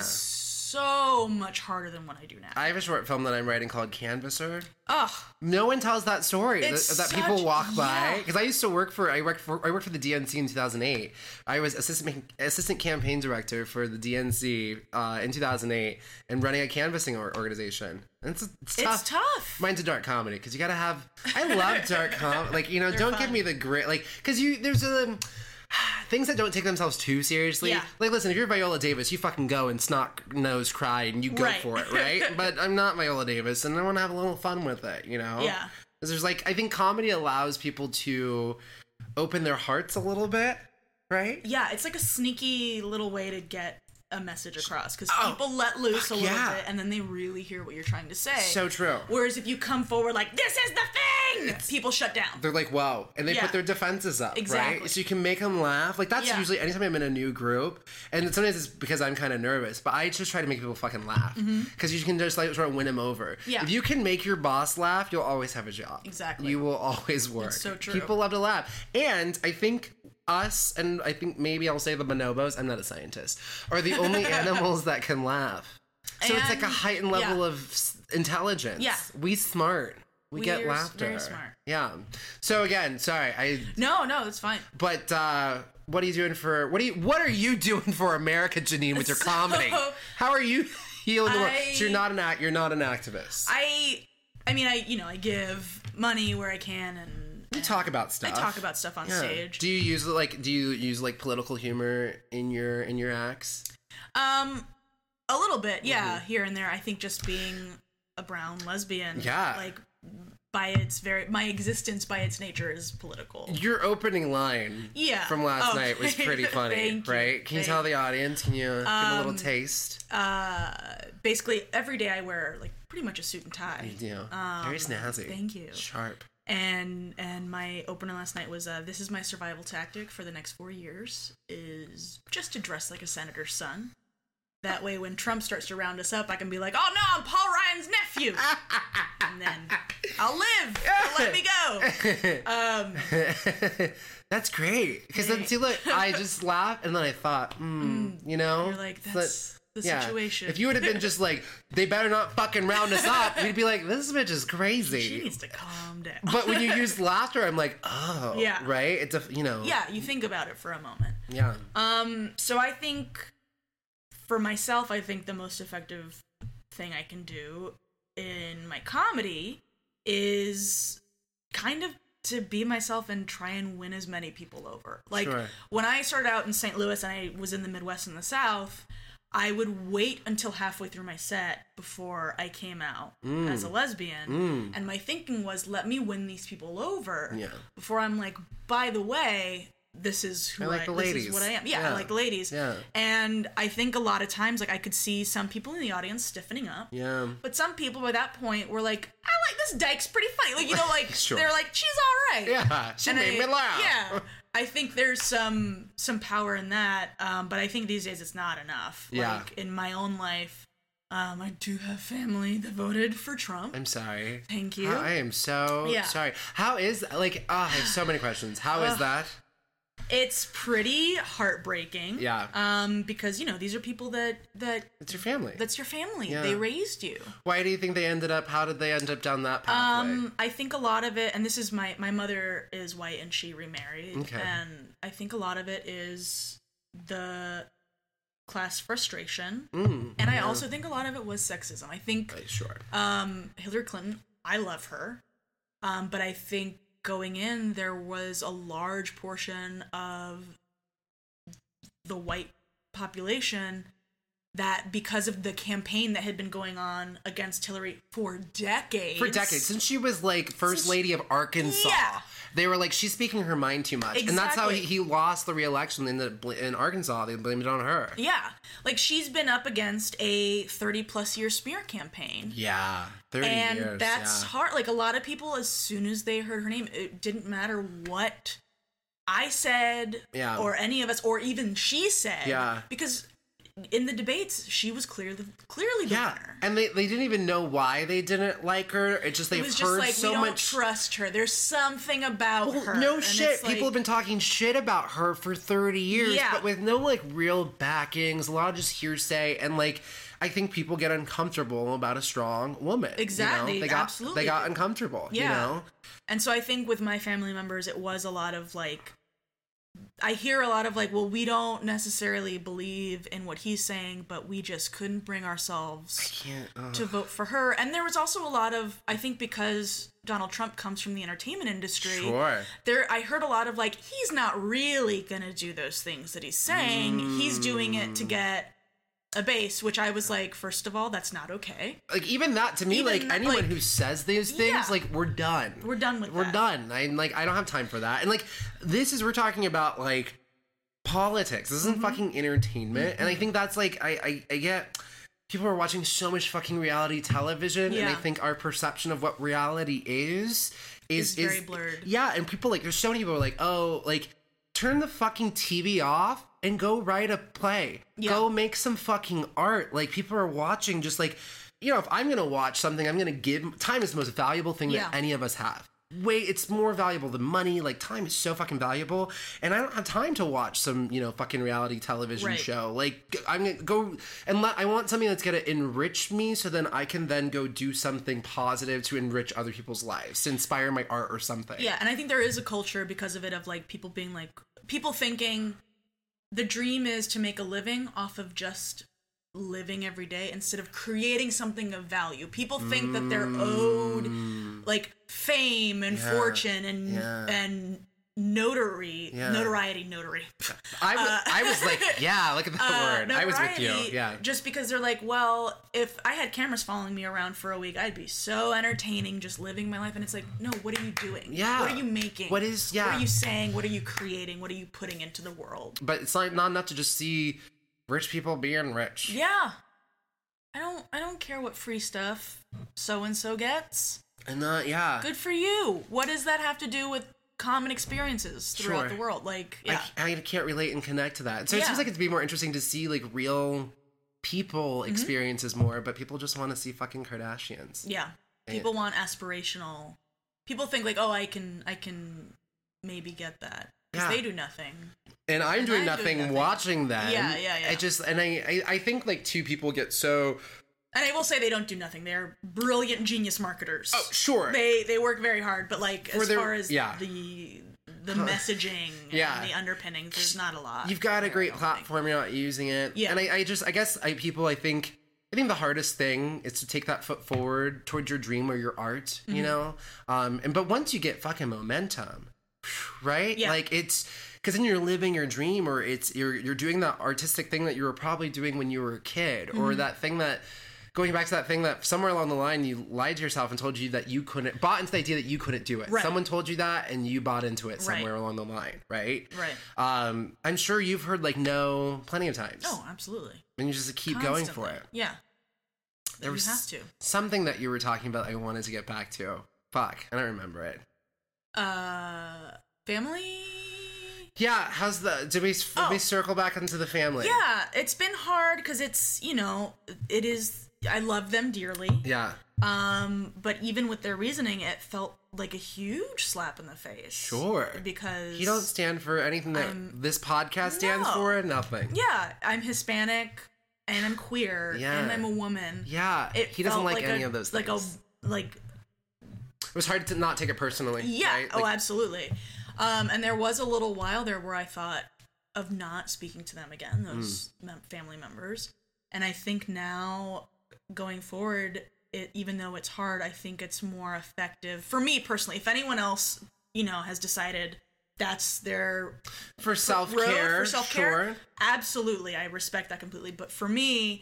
so much harder than what I do now. I have a short film that I'm writing called Canvasser. Ugh. No one tells that story that, It's that people such- walk by yeah. because I used to work for I worked for I worked for the D N C in two thousand eight. I was assistant assistant campaign director for the D N C uh, in two thousand eight and running a canvassing or- organization. And it's, it's tough. It's tough. Mine's a dark comedy because you gotta have. I love dark comedy. Like you know, They're don't fun. give me the grit. Like because you there's a. Things that don't take themselves too seriously. Yeah. Like, listen, if you're Viola Davis, you fucking go and snot nose cry and you go Right. for it, right? But I'm not Viola Davis, and I want to have a little fun with it, you know? Yeah. 'Cause there's like, I think comedy allows people to open their hearts a little bit, right? Yeah, it's like a sneaky little way to get a message across because Oh, people let loose a little yeah. bit and then they really hear what you're trying to say. So true. Whereas if you come forward like, this is the thing, people shut down. They're like, whoa. And they Yeah. put their defenses up, Exactly. right? So you can make them laugh. Like, that's Yeah. usually anytime I'm in a new group. And sometimes it's because I'm kind of nervous, but I just try to make people fucking laugh. Because you can just, like, sort of win them over. Mm-hmm. Yeah. If you can make your boss laugh, you'll always have a job. Exactly. You will always work. so true. People love to laugh. And I think us, and I think maybe I'll say the bonobos, I'm not a scientist, are the only animals that can laugh. So it's like a And- heightened level yeah. of s- intelligence. Yeah. We smart. We get We're s- laughter. very smart. Yeah. So again, sorry, I. No, no, it's fine. But uh, what are you doing for? What are you? What are you doing for America, Janine, with your So- comedy? How are you healing the world? I- So you're not an act. You're not an activist. I, I mean, I, you know, I give money where I can and. you talk about stuff. I talk about stuff on Yeah. stage. Do you use like? Do you use like political humor in your in your acts? Um, a little bit, yeah, Mm-hmm. here and there. I think just being a brown lesbian, Yeah. like by its very my existence by its nature is political. Your opening line, Yeah. from last Oh, night was pretty funny, thank you. right? Can you Thank tell the audience? Can you give them a little taste? Uh, basically every day I wear like pretty much a suit and tie. You know, Um, very snazzy. Thank you. Sharp. And and my opener last night was uh, this is my survival tactic for the next four years is just to dress like a senator's son. That way, when Trump starts to round us up, I can be like, "Oh no, I'm Paul Ryan's nephew," and then I'll live. They'll let me go. Um, That's great. Because then, see, look, I just laughed, and then I thought, hmm, you know? you're like, So "That's the yeah. situation." If you would have been just like, they better not fucking round us up, we'd be like, this bitch is she crazy. needs to calm down. But when you use laughter, I'm like, oh, Yeah. right? It's a, you know. yeah, you think about it for a moment. Yeah. Um, so I think for myself, I think the most effective thing I can do in my comedy is kind of to be myself and try and win as many people over. Like Sure. when I started out in Saint Louis and I was in the Midwest and the South, I would wait until halfway through my set before I came out Mm. as a lesbian. And my thinking was, let me win these people over Yeah. before I'm like, by the way, this is who I I, like the this ladies. is what I am. Yeah, Yeah. I like the ladies. Yeah. And I think a lot of times, like, I could see some people in the audience stiffening up. Yeah. But some people by that point were like, I like this dyke's pretty funny. Like, you know, like, Sure. they're like, she's all right. Yeah. She And made I- me laugh. Yeah. I think there's some some power in that. Um, but I think these days it's not enough. Yeah. Like, in my own life, um, I do have family that voted for Trump. I'm sorry. Thank you. I am so Yeah. sorry. How is, like, oh, I have so many questions. How is that? It's pretty heartbreaking. Yeah. Um, because, you know, these are people that that It's your family. that's your family. Yeah. They raised you. Why do you think they ended up, how did they end up down that pathway? Um, I think a lot of it, and this is my my mother is white and she remarried, Okay. and I think a lot of it is the class frustration, Mm, and I yeah. also think a lot of it was sexism. I think Right, sure. um, Hillary Clinton, I love her, um, but I think going in there was a large portion of the white population that because of the campaign that had been going on against Hillary for decades. For decades. Since she was, like, First Since Lady of Arkansas. Yeah. They were like, she's speaking her mind too much. Exactly. And that's how he, he lost the re-election in, the, in Arkansas. They blamed it on her. Yeah. Like, she's been up against a thirty-plus year smear campaign. Yeah. thirty and years. that's yeah. hard. Like, a lot of people, as soon as they heard her name, it didn't matter what I said yeah. or any of us, or even she said. Yeah. Because in the debates, she was clearly clearly the yeah. winner. And they, they didn't even know why they didn't like her. It just they've it was heard just like, so we don't much. trust her. There's something about well, her. No and shit. like, People have been talking shit about her for thirty years, Yeah. but with no like real backings. A lot of just hearsay, and like I think people get uncomfortable about a strong woman. Exactly. You know? They got Absolutely. they got uncomfortable. Yeah. You know. And so I think with my family members, it was a lot of like, I hear a lot of like, well, we don't necessarily believe in what he's saying, but we just couldn't bring ourselves Can't, uh, to vote for her. And there was also a lot of, I think because Donald Trump comes from the entertainment industry, Sure. there I heard a lot of like, he's not really gonna do those things that he's saying. Mm. He's doing it to get a base, which I was like, first of all, that's not okay. Like even that to me, Even, like anyone like- who says these things, Yeah. like we're done. We're done with We're that. done. I like I don't have time for that. And like this is we're talking about like politics. This isn't Mm-hmm. fucking entertainment. And I think that's like I, I I get people are watching so much fucking reality television, and I Yeah. think our perception of what reality is is Is very blurred. Yeah, and people like there's so many people who are like, oh, like turn the fucking T V off and go write a play. Yeah. Go make some fucking art. Like people are watching just like, you know, if I'm going to watch something, I'm going to give time is the most valuable thing Yeah. that any of us have. Wait, it's more valuable than money. Like time is so fucking valuable, and I don't have time to watch some, you know, fucking reality television Right. show. Like I'm gonna go and let, I want something that's gonna enrich me, so then I can then go do something positive to enrich other people's lives, to inspire my art or something. Yeah, and I think there is a culture because of it of like people being like, people thinking the dream is to make a living off of just living every day instead of creating something of value. People think that they're owed like fame and Yeah. fortune and Yeah. and notary, Yeah. notoriety, notary. I was, Uh, I was like, yeah, look at that Uh, word. I was with you. notoriety, Yeah. Just because they're like, well, if I had cameras following me around for a week, I'd be so entertaining just living my life. And it's like, no, what are you doing? Yeah. What are you making? What is- yeah. What are you saying? What are you creating? What are you putting into the world? But it's like not enough to just see rich people being rich. Yeah. I don't I don't care what free stuff so and so gets. And uh, yeah. Good for you. What does that have to do with common experiences throughout Sure. the world? Like, yeah. I, I can't relate and connect to that. So it Yeah. seems like it'd be more interesting to see like real people Mm-hmm. experiences more, but people just want to see fucking Kardashians. Yeah. People want aspirational. People think like, "Oh, I can I can maybe get that." Cuz Yeah. they do nothing. And I'm And doing I'm nothing, doing nothing. watching them. Yeah, yeah, yeah. I just and I, I I think like two people get so And I will say they don't do nothing. They're brilliant genius marketers. oh sure They they work very hard, but like For as their- far as yeah. the the messaging Yeah. and the underpinnings, there's not a lot. you've got a there, great I don't think. platform, you're not using it. Yeah. And I, I just I guess I people I think I think the hardest thing is to take that foot forward towards your dream or your art, Mm-hmm. you know? Um and but once you get fucking momentum, right? Yeah. Like it's because then you're living your dream, or it's you're you're doing that artistic thing that you were probably doing when you were a kid, or Mm-hmm. that thing that going back to that thing that somewhere along the line you lied to yourself and told you that you couldn't bought into the idea that you couldn't do it. Right. Someone told you that and you bought into it Right. somewhere along the line, right? Right. Um, I'm sure you've heard like no plenty of times. Oh, absolutely. And you just keep going for Constantly. it. Yeah. There you was have to. something that you were talking about I wanted to get back to. Fuck, I don't remember it. Uh family? Yeah, how's the did we, did Oh. we circle back into the family? Yeah, it's been hard cuz it's, you know, it is I love them dearly. Yeah. Um, but even with their reasoning, it felt like a huge slap in the face. Sure. Because You don't stand for anything that I'm- this podcast stands No. for. Nothing. yeah, I'm Hispanic and I'm queer Yeah. and I'm a woman. Yeah. It he doesn't felt like, any a, of those like things. a like It was hard to not take it personally. yeah, Right? oh Like, absolutely. Um, and there was a little while there where I thought of not speaking to them again, those Hmm. mem- family members. And I think now going forward, it even though it's hard, I think it's more effective for me personally. If anyone else, you know, has decided that's their for self-care, for self-care. sure. Absolutely, I respect that completely. But for me,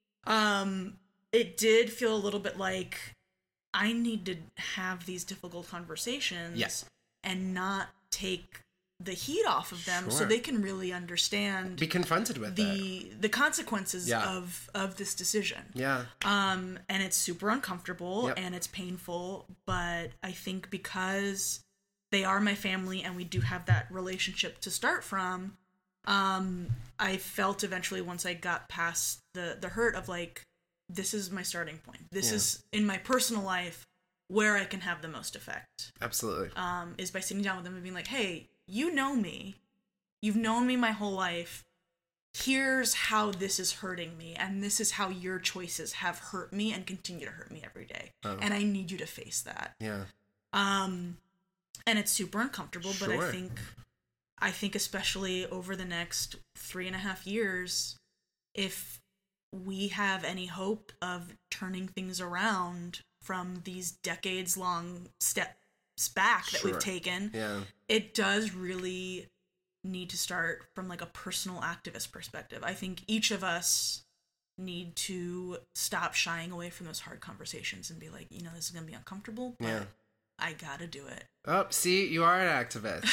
um, it did feel a little bit like I need to have these difficult conversations, yes, and not take the heat off of them, sure. so they can really understand, be confronted with the it. the consequences yeah. of of this decision. Yeah. Um, and it's super uncomfortable yep. and it's painful, but I think because they are my family and we do have that relationship to start from, um, I felt eventually once I got past the the hurt of like, this is my starting point. This yeah. is in my personal life where I can have the most effect. Absolutely. Um, is by sitting down with them and being like, hey, you know me. You've known me my whole life. Here's how this is hurting me, and this is how your choices have hurt me and continue to hurt me every day. Oh. And I need you to face that. Yeah. Um, and it's super uncomfortable, sure. but I think, I think especially over the next three and a half years, if we have any hope of turning things around from these decades-long steps back that sure. we've taken, yeah. it does really need to start from like a personal activist perspective. I think each of us need to stop shying away from those hard conversations and be like, you know, this is gonna be uncomfortable, but yeah. I gotta do it. Oh, see, you are an activist.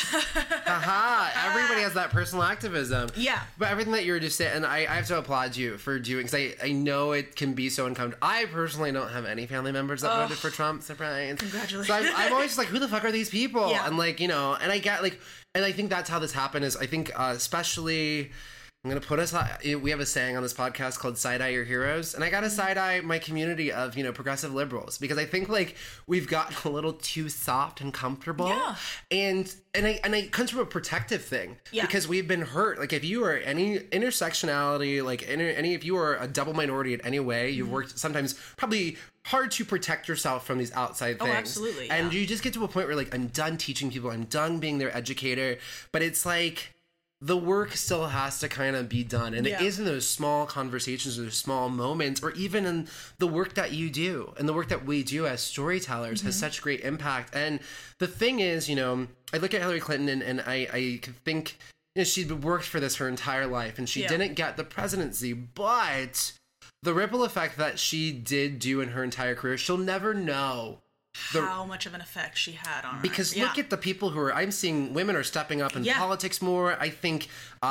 Haha, everybody has that personal activism. Yeah. But everything that you were just saying, and I, I have to applaud you for doing, because I, I know it can be so uncomfortable. I personally don't have any family members that oh, voted for Trump, surprise. Congratulations. So I'm, I'm always just like, who the fuck are these people? Yeah. And like, you know, and I get like, and I think that's how this happened is I think uh, especially... I'm going to put us, we have a saying on this podcast called side-eye your heroes. And I got to side-eye my community of, you know, progressive liberals. Because I think, like, we've gotten a little too soft and comfortable. Yeah. And, and, I, and it comes from a protective thing. Yeah. Because we've been hurt. Like, if you are any intersectionality, like, any, any if you are a double minority in any way, you've mm-hmm. worked sometimes probably hard to protect yourself from these outside things. Oh, absolutely. And yeah. you just get to a point where, like, I'm done teaching people. I'm done being their educator. But it's like... the work still has to kind of be done. And yeah. it is in those small conversations or those small moments, or even in the work that you do and the work that we do as storytellers mm-hmm. has such great impact. And the thing is, you know, I look at Hillary Clinton and, and I, I think, you know, she'd worked for this her entire life and she yeah. didn't get the presidency, but the ripple effect that she did do in her entire career, she'll never know. The, how much of an effect she had on her. Because yeah. look at the people who are, I'm seeing women are stepping up in yeah. politics more. I think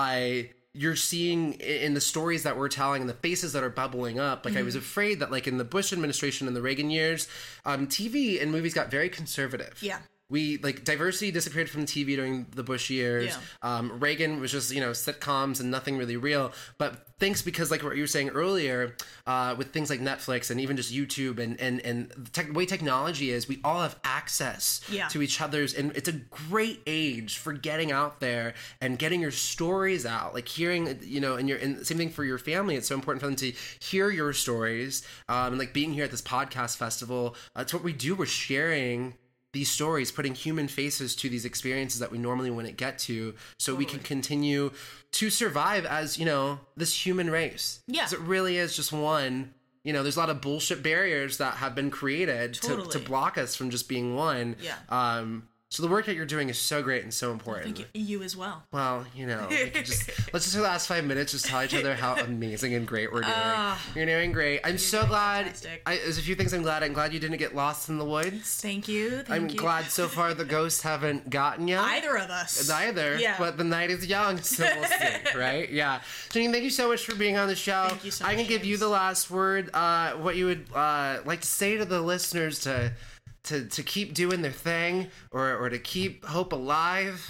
I, you're seeing in the stories that we're telling and the faces that are bubbling up. Like mm-hmm. I was afraid that like in the Bush administration and the Reagan years, um, T V and movies got very conservative. Yeah. We, like, diversity disappeared from T V during the Bush years. Yeah. Um, Reagan was just, you know, sitcoms and nothing really real. But thanks, because, like what you were saying earlier, uh, with things like Netflix and even just YouTube and, and, and the tech, way technology is, we all have access yeah. to each other's. And it's a great age for getting out there and getting your stories out. Like, hearing, you know, and, your, and same thing for your family. It's so important for them to hear your stories. Um, and, like, being here at this podcast festival, that's what we do. We're sharing these stories, putting human faces to these experiences that we normally wouldn't get to, so totally. We can continue to survive as, you know, this human race. Yeah. Because it really is just one. You know, there's a lot of bullshit barriers that have been created totally. to, to block us from just being one. Yeah. Um, so the work that you're doing is so great and so important. Thank you. You as well. Well, you know, we can just, let's just for the last five minutes just tell each other how amazing and great we're doing. Uh, you're doing great. I'm so glad. I, there's a few things I'm glad. I'm glad you didn't get lost in the woods. Thank you. Thank I'm you. glad so far the ghosts haven't gotten you. Either of us. Neither. Yeah. But the night is young, so we'll see, right? Yeah. Janine, thank you so much for being on the show. Thank you so I much, can give James. you the last word. Uh, what you would uh, like to say to the listeners to. To, to keep doing their thing, or, or to keep hope alive?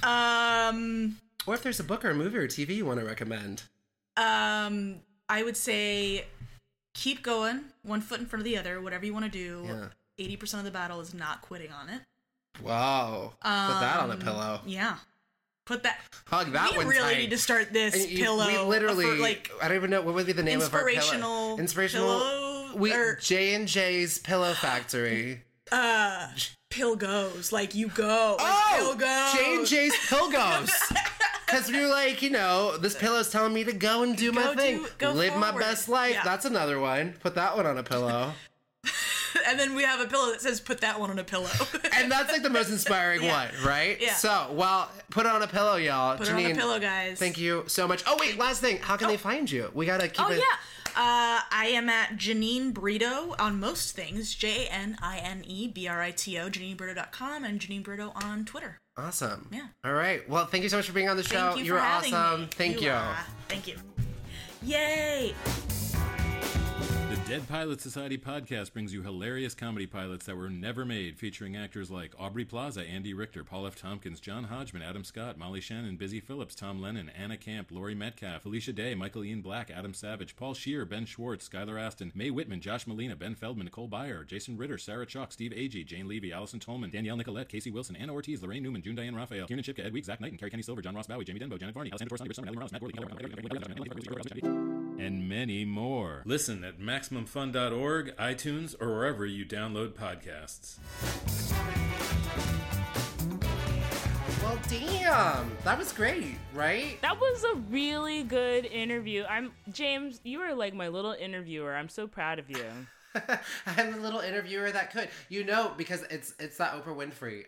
Um, or if there's a book or a movie or T V you want to recommend? Um, I would say keep going, one foot in front of the other, whatever you want to do. Yeah. eighty percent of the battle is not quitting on it. Wow. Um, Put that on a pillow. Yeah. Put that. Hug that we one. We really tight. need to start this you, pillow. We literally, for, like, I don't even know what would be the name of our pillow. Inspirational. Inspirational. Pillow. We or, J and J's Pillow Factory. Uh, pill goes like you go. Like oh, pill goes. J and J's Pill goes. Because you're like, you know, this pillow's telling me to go and do go my thing, do, go live forward. my best life. Yeah. That's another one. Put that one on a pillow. and then we have a pillow that says, put that one on a pillow. And that's like the most inspiring Yeah. one, right? Yeah. So, well, put it on a pillow, y'all. Put Janine, it on a pillow, guys. thank you so much. Oh, wait, last thing. How can they find you? We gotta keep Oh, it. yeah. Uh, I am at Janine Brito on most things. J A N I N E B R I T O, Janine Brito dot com, and Janine Brito on Twitter. Awesome. Yeah. All right. Well, thank you so much for being on the show. Thank you, you for were having awesome. me. Thank you. are. Thank you. Yay! The Dead Pilot Society podcast brings you hilarious comedy pilots that were never made, featuring actors like Aubrey Plaza, Andy Richter, Paul F. Tompkins, John Hodgman, Adam Scott, Molly Shannon, Busy Phillips, Tom Lennon, Anna Camp, Laurie Metcalf, Felicia Day, Michael Ian Black, Adam Savage, Paul Scheer, Ben Schwartz, Skylar Aston, Mae Whitman, Josh Molina, Ben Feldman, Nicole Byer, Jason Ritter, Sarah Chalk, Steve Agee, Jane Levy, Allison Tolman, Danielle Nicolette, Casey Wilson, Anna Ortiz, Lorraine Newman, June Diane Raphael, Kieran Chipka, Ed Week, Zach Knight, and Carrie Kenny Silver, John Ross Bowie, Jamie Denbo, Janet Varney, Alessandra Torres, Summer, Ellen Ross, Matt Gorley, and many more. Listen at Maximum Fun dot org, iTunes, or wherever you download podcasts. Well, damn. That was great, right? That was a really good interview. I'm James, you are like my little interviewer. I'm so proud of you. I'm the little interviewer that could. You know, because it's it's that Oprah Winfrey.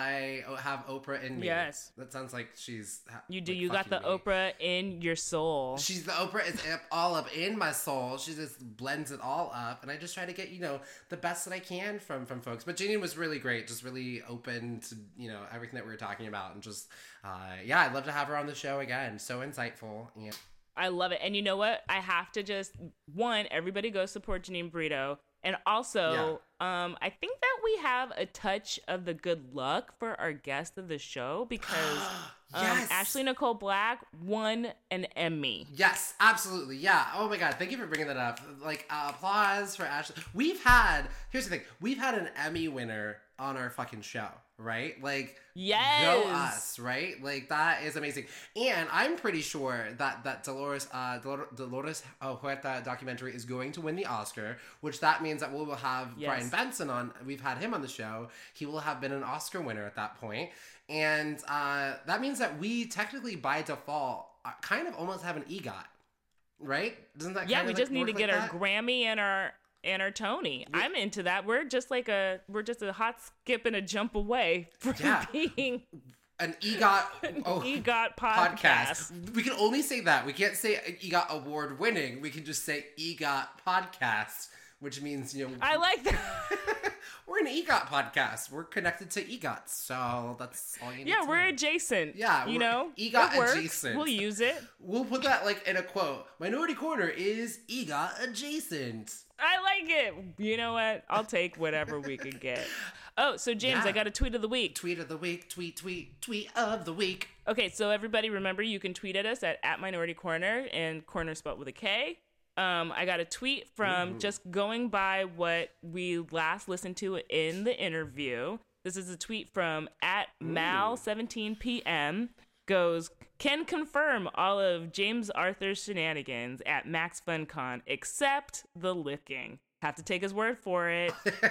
I have Oprah in me. Yes. That sounds like she's... ha- You do. like, You got the fucking me. Oprah in your soul. She's the Oprah. It's up- all up in my soul. She just blends it all up, and I just try to get, you know, the best that I can from from folks. But Janine was really great, just really open to, you know, everything that we were talking about, and just uh, yeah, I'd love to have her on the show again. So insightful. Yeah. I love it. And you know what? I have to just, one, everybody go support Janine Brito. And also, um, I think that we have a touch of the good luck for our guest of the show because um, Yes. Ashley Nicole Black won an Emmy. Yes, absolutely. Yeah. Oh my God. Thank you for bringing that up. Like, uh, applause for Ashley. We've had, here's the thing, we've had an Emmy winner on our fucking show, right? Like, Yes. go us, right? Like, that is amazing. And I'm pretty sure that that Dolores, uh, Dolor- Dolores uh, Huerta documentary is going to win the Oscar, which that means that we will have Yes. Brian Benson on. We've had him on the show. He will have been an Oscar winner at that point. And uh, that means that we technically, by default, uh, kind of almost have an EGOT, right? Doesn't that Yeah, kind we of just like need to work get like our that? Grammy and our and our Tony. I'm into that. We're just like a we're just a hot skip and a jump away from Yeah. being An EGOT, oh, EGOT podcast. podcast. We can only say that. We can't say EGOT award winning. We can just say EGOT podcast, which means, you know, I like that. we're an EGOT podcast. We're connected to EGOTs, so that's all you need Yeah, to we're know. adjacent. Yeah, you we're know, EGOT it works. adjacent. We'll use it. We'll put that like in a quote. Minority Corner is EGOT adjacent. I like it. You know what? I'll take whatever we can get. Oh, so James, Yeah. I got a tweet of the week. Tweet of the week, tweet, tweet, tweet of the week. Okay, so everybody remember you can tweet at us at, at Minority Corner and corner spelled with a K. Um, I got a tweet from just going by what we last listened to in the interview. This is a tweet from at Mal seventeen P M. Goes, can confirm all of James Arthur's shenanigans at Max FunCon except the licking. Have to take his word for it.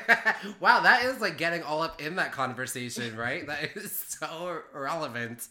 Wow, that is like getting all up in that conversation, right? That is so relevant.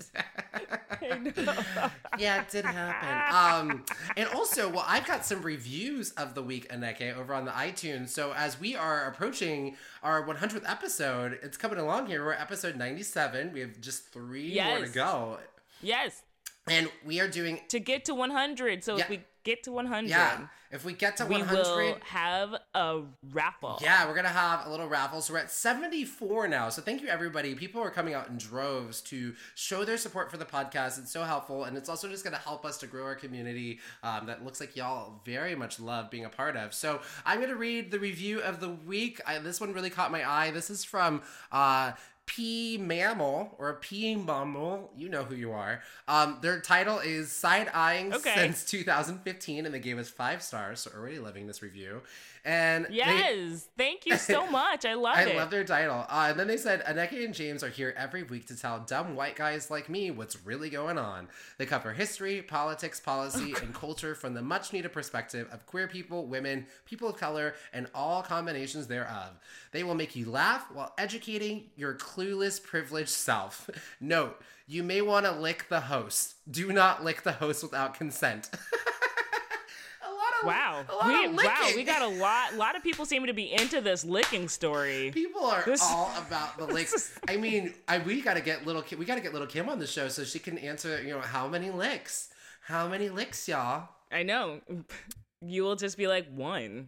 Yeah, it did happen. Um, and also, well, I've got some reviews of the week, Aneke, over on the iTunes. So as we are approaching our one hundredth episode, it's coming along here. We're at episode ninety-seven. We have just three more to Yes. go. Yes, And we are doing, to get to one hundred. So Yeah. if we get to one hundred, yeah, if we get to we one hundred... will have a raffle. Yeah, we're going to have a little raffle. So we're at seventy-four now. So thank you, everybody. People are coming out in droves to show their support for the podcast. It's so helpful. And it's also just going to help us to grow our community um, that looks like y'all very much love being a part of. So I'm going to read the review of the week. I, this one really caught my eye. This is from... Uh, P Mammal or P Mammal, you know who you are. Um, their title is Side Eyeing Okay. since two thousand fifteen, and they gave us five stars, so already loving this review. And they, Yes, thank you so much. I love I it. love their title. Uh, and then they said, Aneke and James are here every week to tell dumb white guys like me what's really going on. They cover history, politics, policy, and culture from the much needed perspective of queer people, women, people of color, and all combinations thereof. They will make you laugh while educating your clueless, privileged self. Note, you may want to lick the host. Do not lick the host without consent. A lot of, Wow. a lot We, of wow, licking. we got a lot. A lot of people seem to be into this licking story. People are This- all about the licks. I mean, I, we gotta get little Kim, we gotta get little Kim on the show so she can answer. You know, how many licks? How many licks, y'all? I know. You will just be like, one.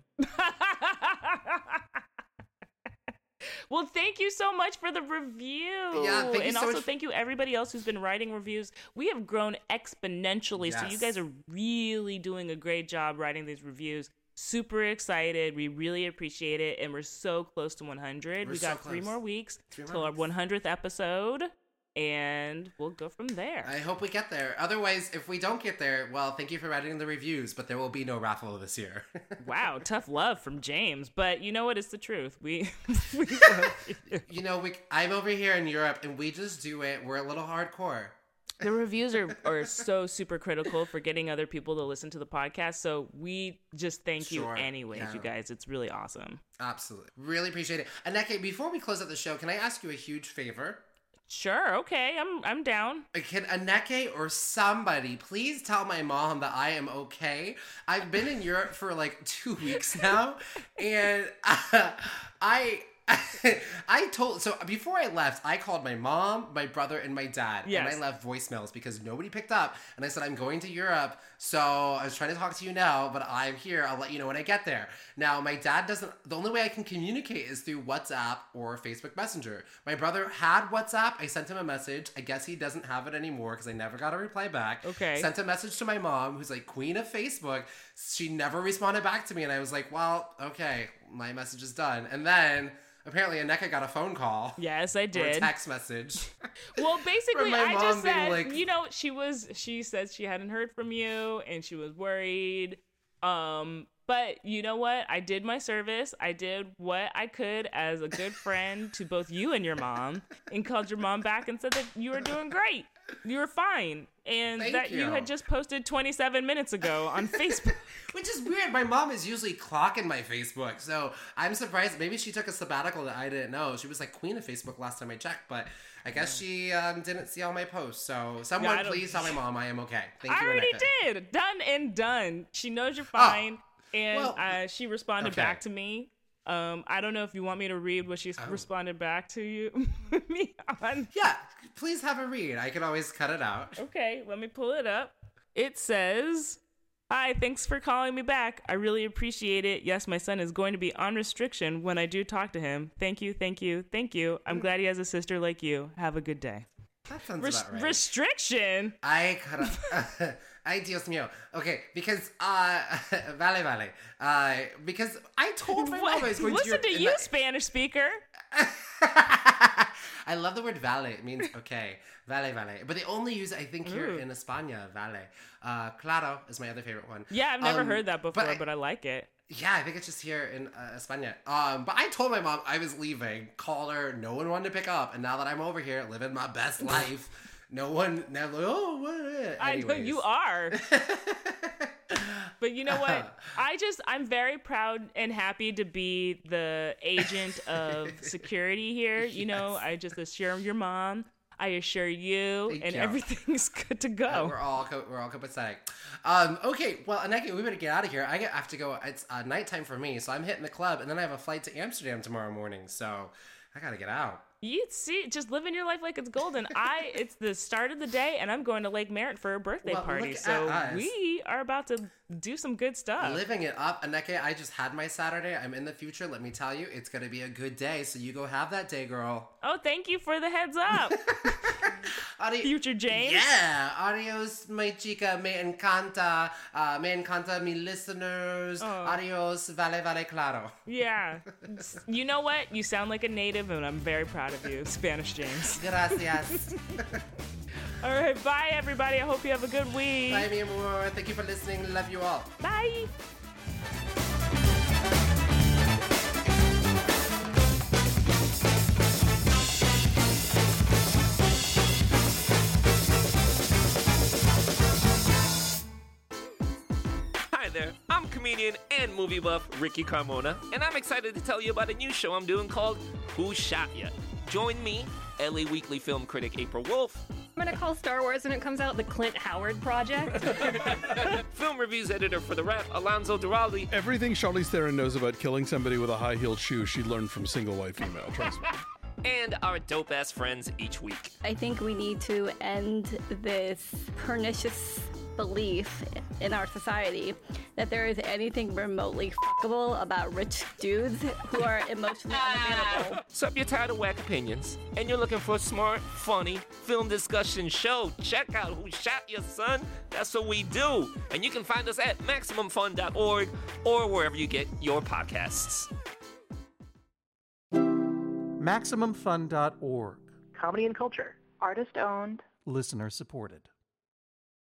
Well, thank you so much for the review. Yeah, thank you and so also much. thank you everybody else who's been writing reviews. We have grown exponentially, so you Yes. guys are really doing a great job writing these reviews. Super excited. We really appreciate it, and we're so close to one hundred. We're we so got three close. more weeks Three more till our weeks. one hundredth episode, and we'll go from there. I hope we get there. Otherwise, if we don't get there, well, thank you for writing the reviews, but there will be no raffle this year. Wow, tough love from James, but you know what? It's the truth. We, we love you. You know, we, I'm over here in Europe, and we just do it. We're a little hardcore. The reviews are, are so super critical for getting other people to listen to the podcast. So we just thank you Sure, anyways, yeah. you guys. It's really awesome. Absolutely. Really appreciate it. Aneke, before we close out the show, can I ask you a huge favor? Sure, okay, I'm I'm down. Can Aneke or somebody please tell my mom that I am okay? I've been in Europe for like two weeks now, and uh, I I told so before I left, I called my mom, my brother, and my dad, Yes. and I left voicemails because nobody picked up. And I said I'm going to Europe, so I was trying to talk to you now, but I'm here. I'll let you know when I get there. Now my dad doesn't. The only way I can communicate is through WhatsApp or Facebook Messenger. My brother had WhatsApp. I sent him a message. I guess he doesn't have it anymore because I never got a reply back. Okay. Sent a message to my mom, who's like queen of Facebook. She never responded back to me, and I was like, well, okay, my message is done. And then apparently Aneke got a phone call. Yes, I Or a did. text message. Well, basically, From my I mom just being said, like- you know, she was, she said she hadn't heard from you and she was worried. Um, but you know what? I did my service. I did what I could as a good friend to both you and your mom, and called your mom back and said that you were doing great. You were fine. And Thank that you. you. had just posted twenty-seven minutes ago on Facebook. Which is weird. My mom is usually clocking my Facebook. So I'm surprised. Maybe she took a sabbatical that I didn't know. She was like queen of Facebook last time I checked. But I guess she um, didn't see all my posts. So someone Yeah, I don't- please tell my mom I am okay. Thank I you, already Aneke. did. Done and done. She knows you're fine. and well, uh, she responded okay. back to me. Um, I don't know if you want me to read what she Oh. responded back to you. me on. Yeah, please have a read. I can always cut it out. Okay, let me pull it up. It says, "Hi, thanks for calling me back. I really appreciate it. Yes, my son is going to be on restriction when I do talk to him. Thank you, thank you, thank you. I'm glad he has a sister like you. Have a good day." That sounds Res- about right. Restriction? I gotta. Ay, Dios mío. Okay, because, uh, vale, vale. Uh, because I told my mom I was going to Listen Europe. to and you, I- Spanish speaker. I love the word vale. It means okay. Vale, vale. But they only use it, I think, here Ooh. in España. Vale. Uh, claro is my other favorite one. Yeah, I've never Um, heard that before, I- but I like it. Yeah, I think it's just here in uh, España. Um, but I told my mom I was leaving. Called her. No one wanted to pick up. And now that I'm over here living my best life, no one. Now, oh, what? I know you are. But you know what? I just, I'm very proud and happy to be the agent of security here. You know, Yes. I just assure your mom, I assure you, Thank and you. everything's good to Uh, go. we're all co- we're all copacetic. Um, okay, well, Aneke, we better get out of here. I get- have to go. It's uh, nighttime for me, so I'm hitting the club, and then I have a flight to Amsterdam tomorrow morning. So I gotta get out. You see, just living your life like it's golden. I, it's the start of the day, and I'm going to Lake Merritt for a birthday Well, party. look So at us. we are about to do some good stuff. Living it up, Aneke. I just had my Saturday. I'm in the future. Let me tell you, it's gonna be a good day. So you go have that day, girl. Oh, thank you for the heads up, Adi- future James. Yeah, adios, my chica. Me encanta. Uh, me encanta, mi listeners. Oh. Adios, vale, vale, claro. Yeah. You know what? You sound like a native, and I'm very proud of you, Spanish James. Gracias. All right, bye, everybody. I hope you have a good week. Bye, mi amor. Thank you for listening. Love you all. Bye. Hi there, I'm comedian and movie buff Ricky Carmona, and I'm excited to tell you about a new show I'm doing called Who Shot Ya? Join me, L A Weekly film critic April Wolf, I'm gonna call Star Wars when it comes out the Clint Howard Project. Film reviews editor for The Wrap, Alonzo Duralde. Everything Charlize Theron knows about killing somebody with a high-heeled shoe, she learned from single white female. Trust me. And our dope-ass friends each week. I think we need to end this pernicious belief in our society that there is anything remotely fuckable about rich dudes who are emotionally unavailable. So if you're tired of whack opinions and you're looking for a smart, funny film discussion show, check out Who Shot Your Son? That's what we do. And you can find us at maximum fun dot org or wherever you get your podcasts. maximum fun dot org. Comedy and culture. Artist owned. Listener supported.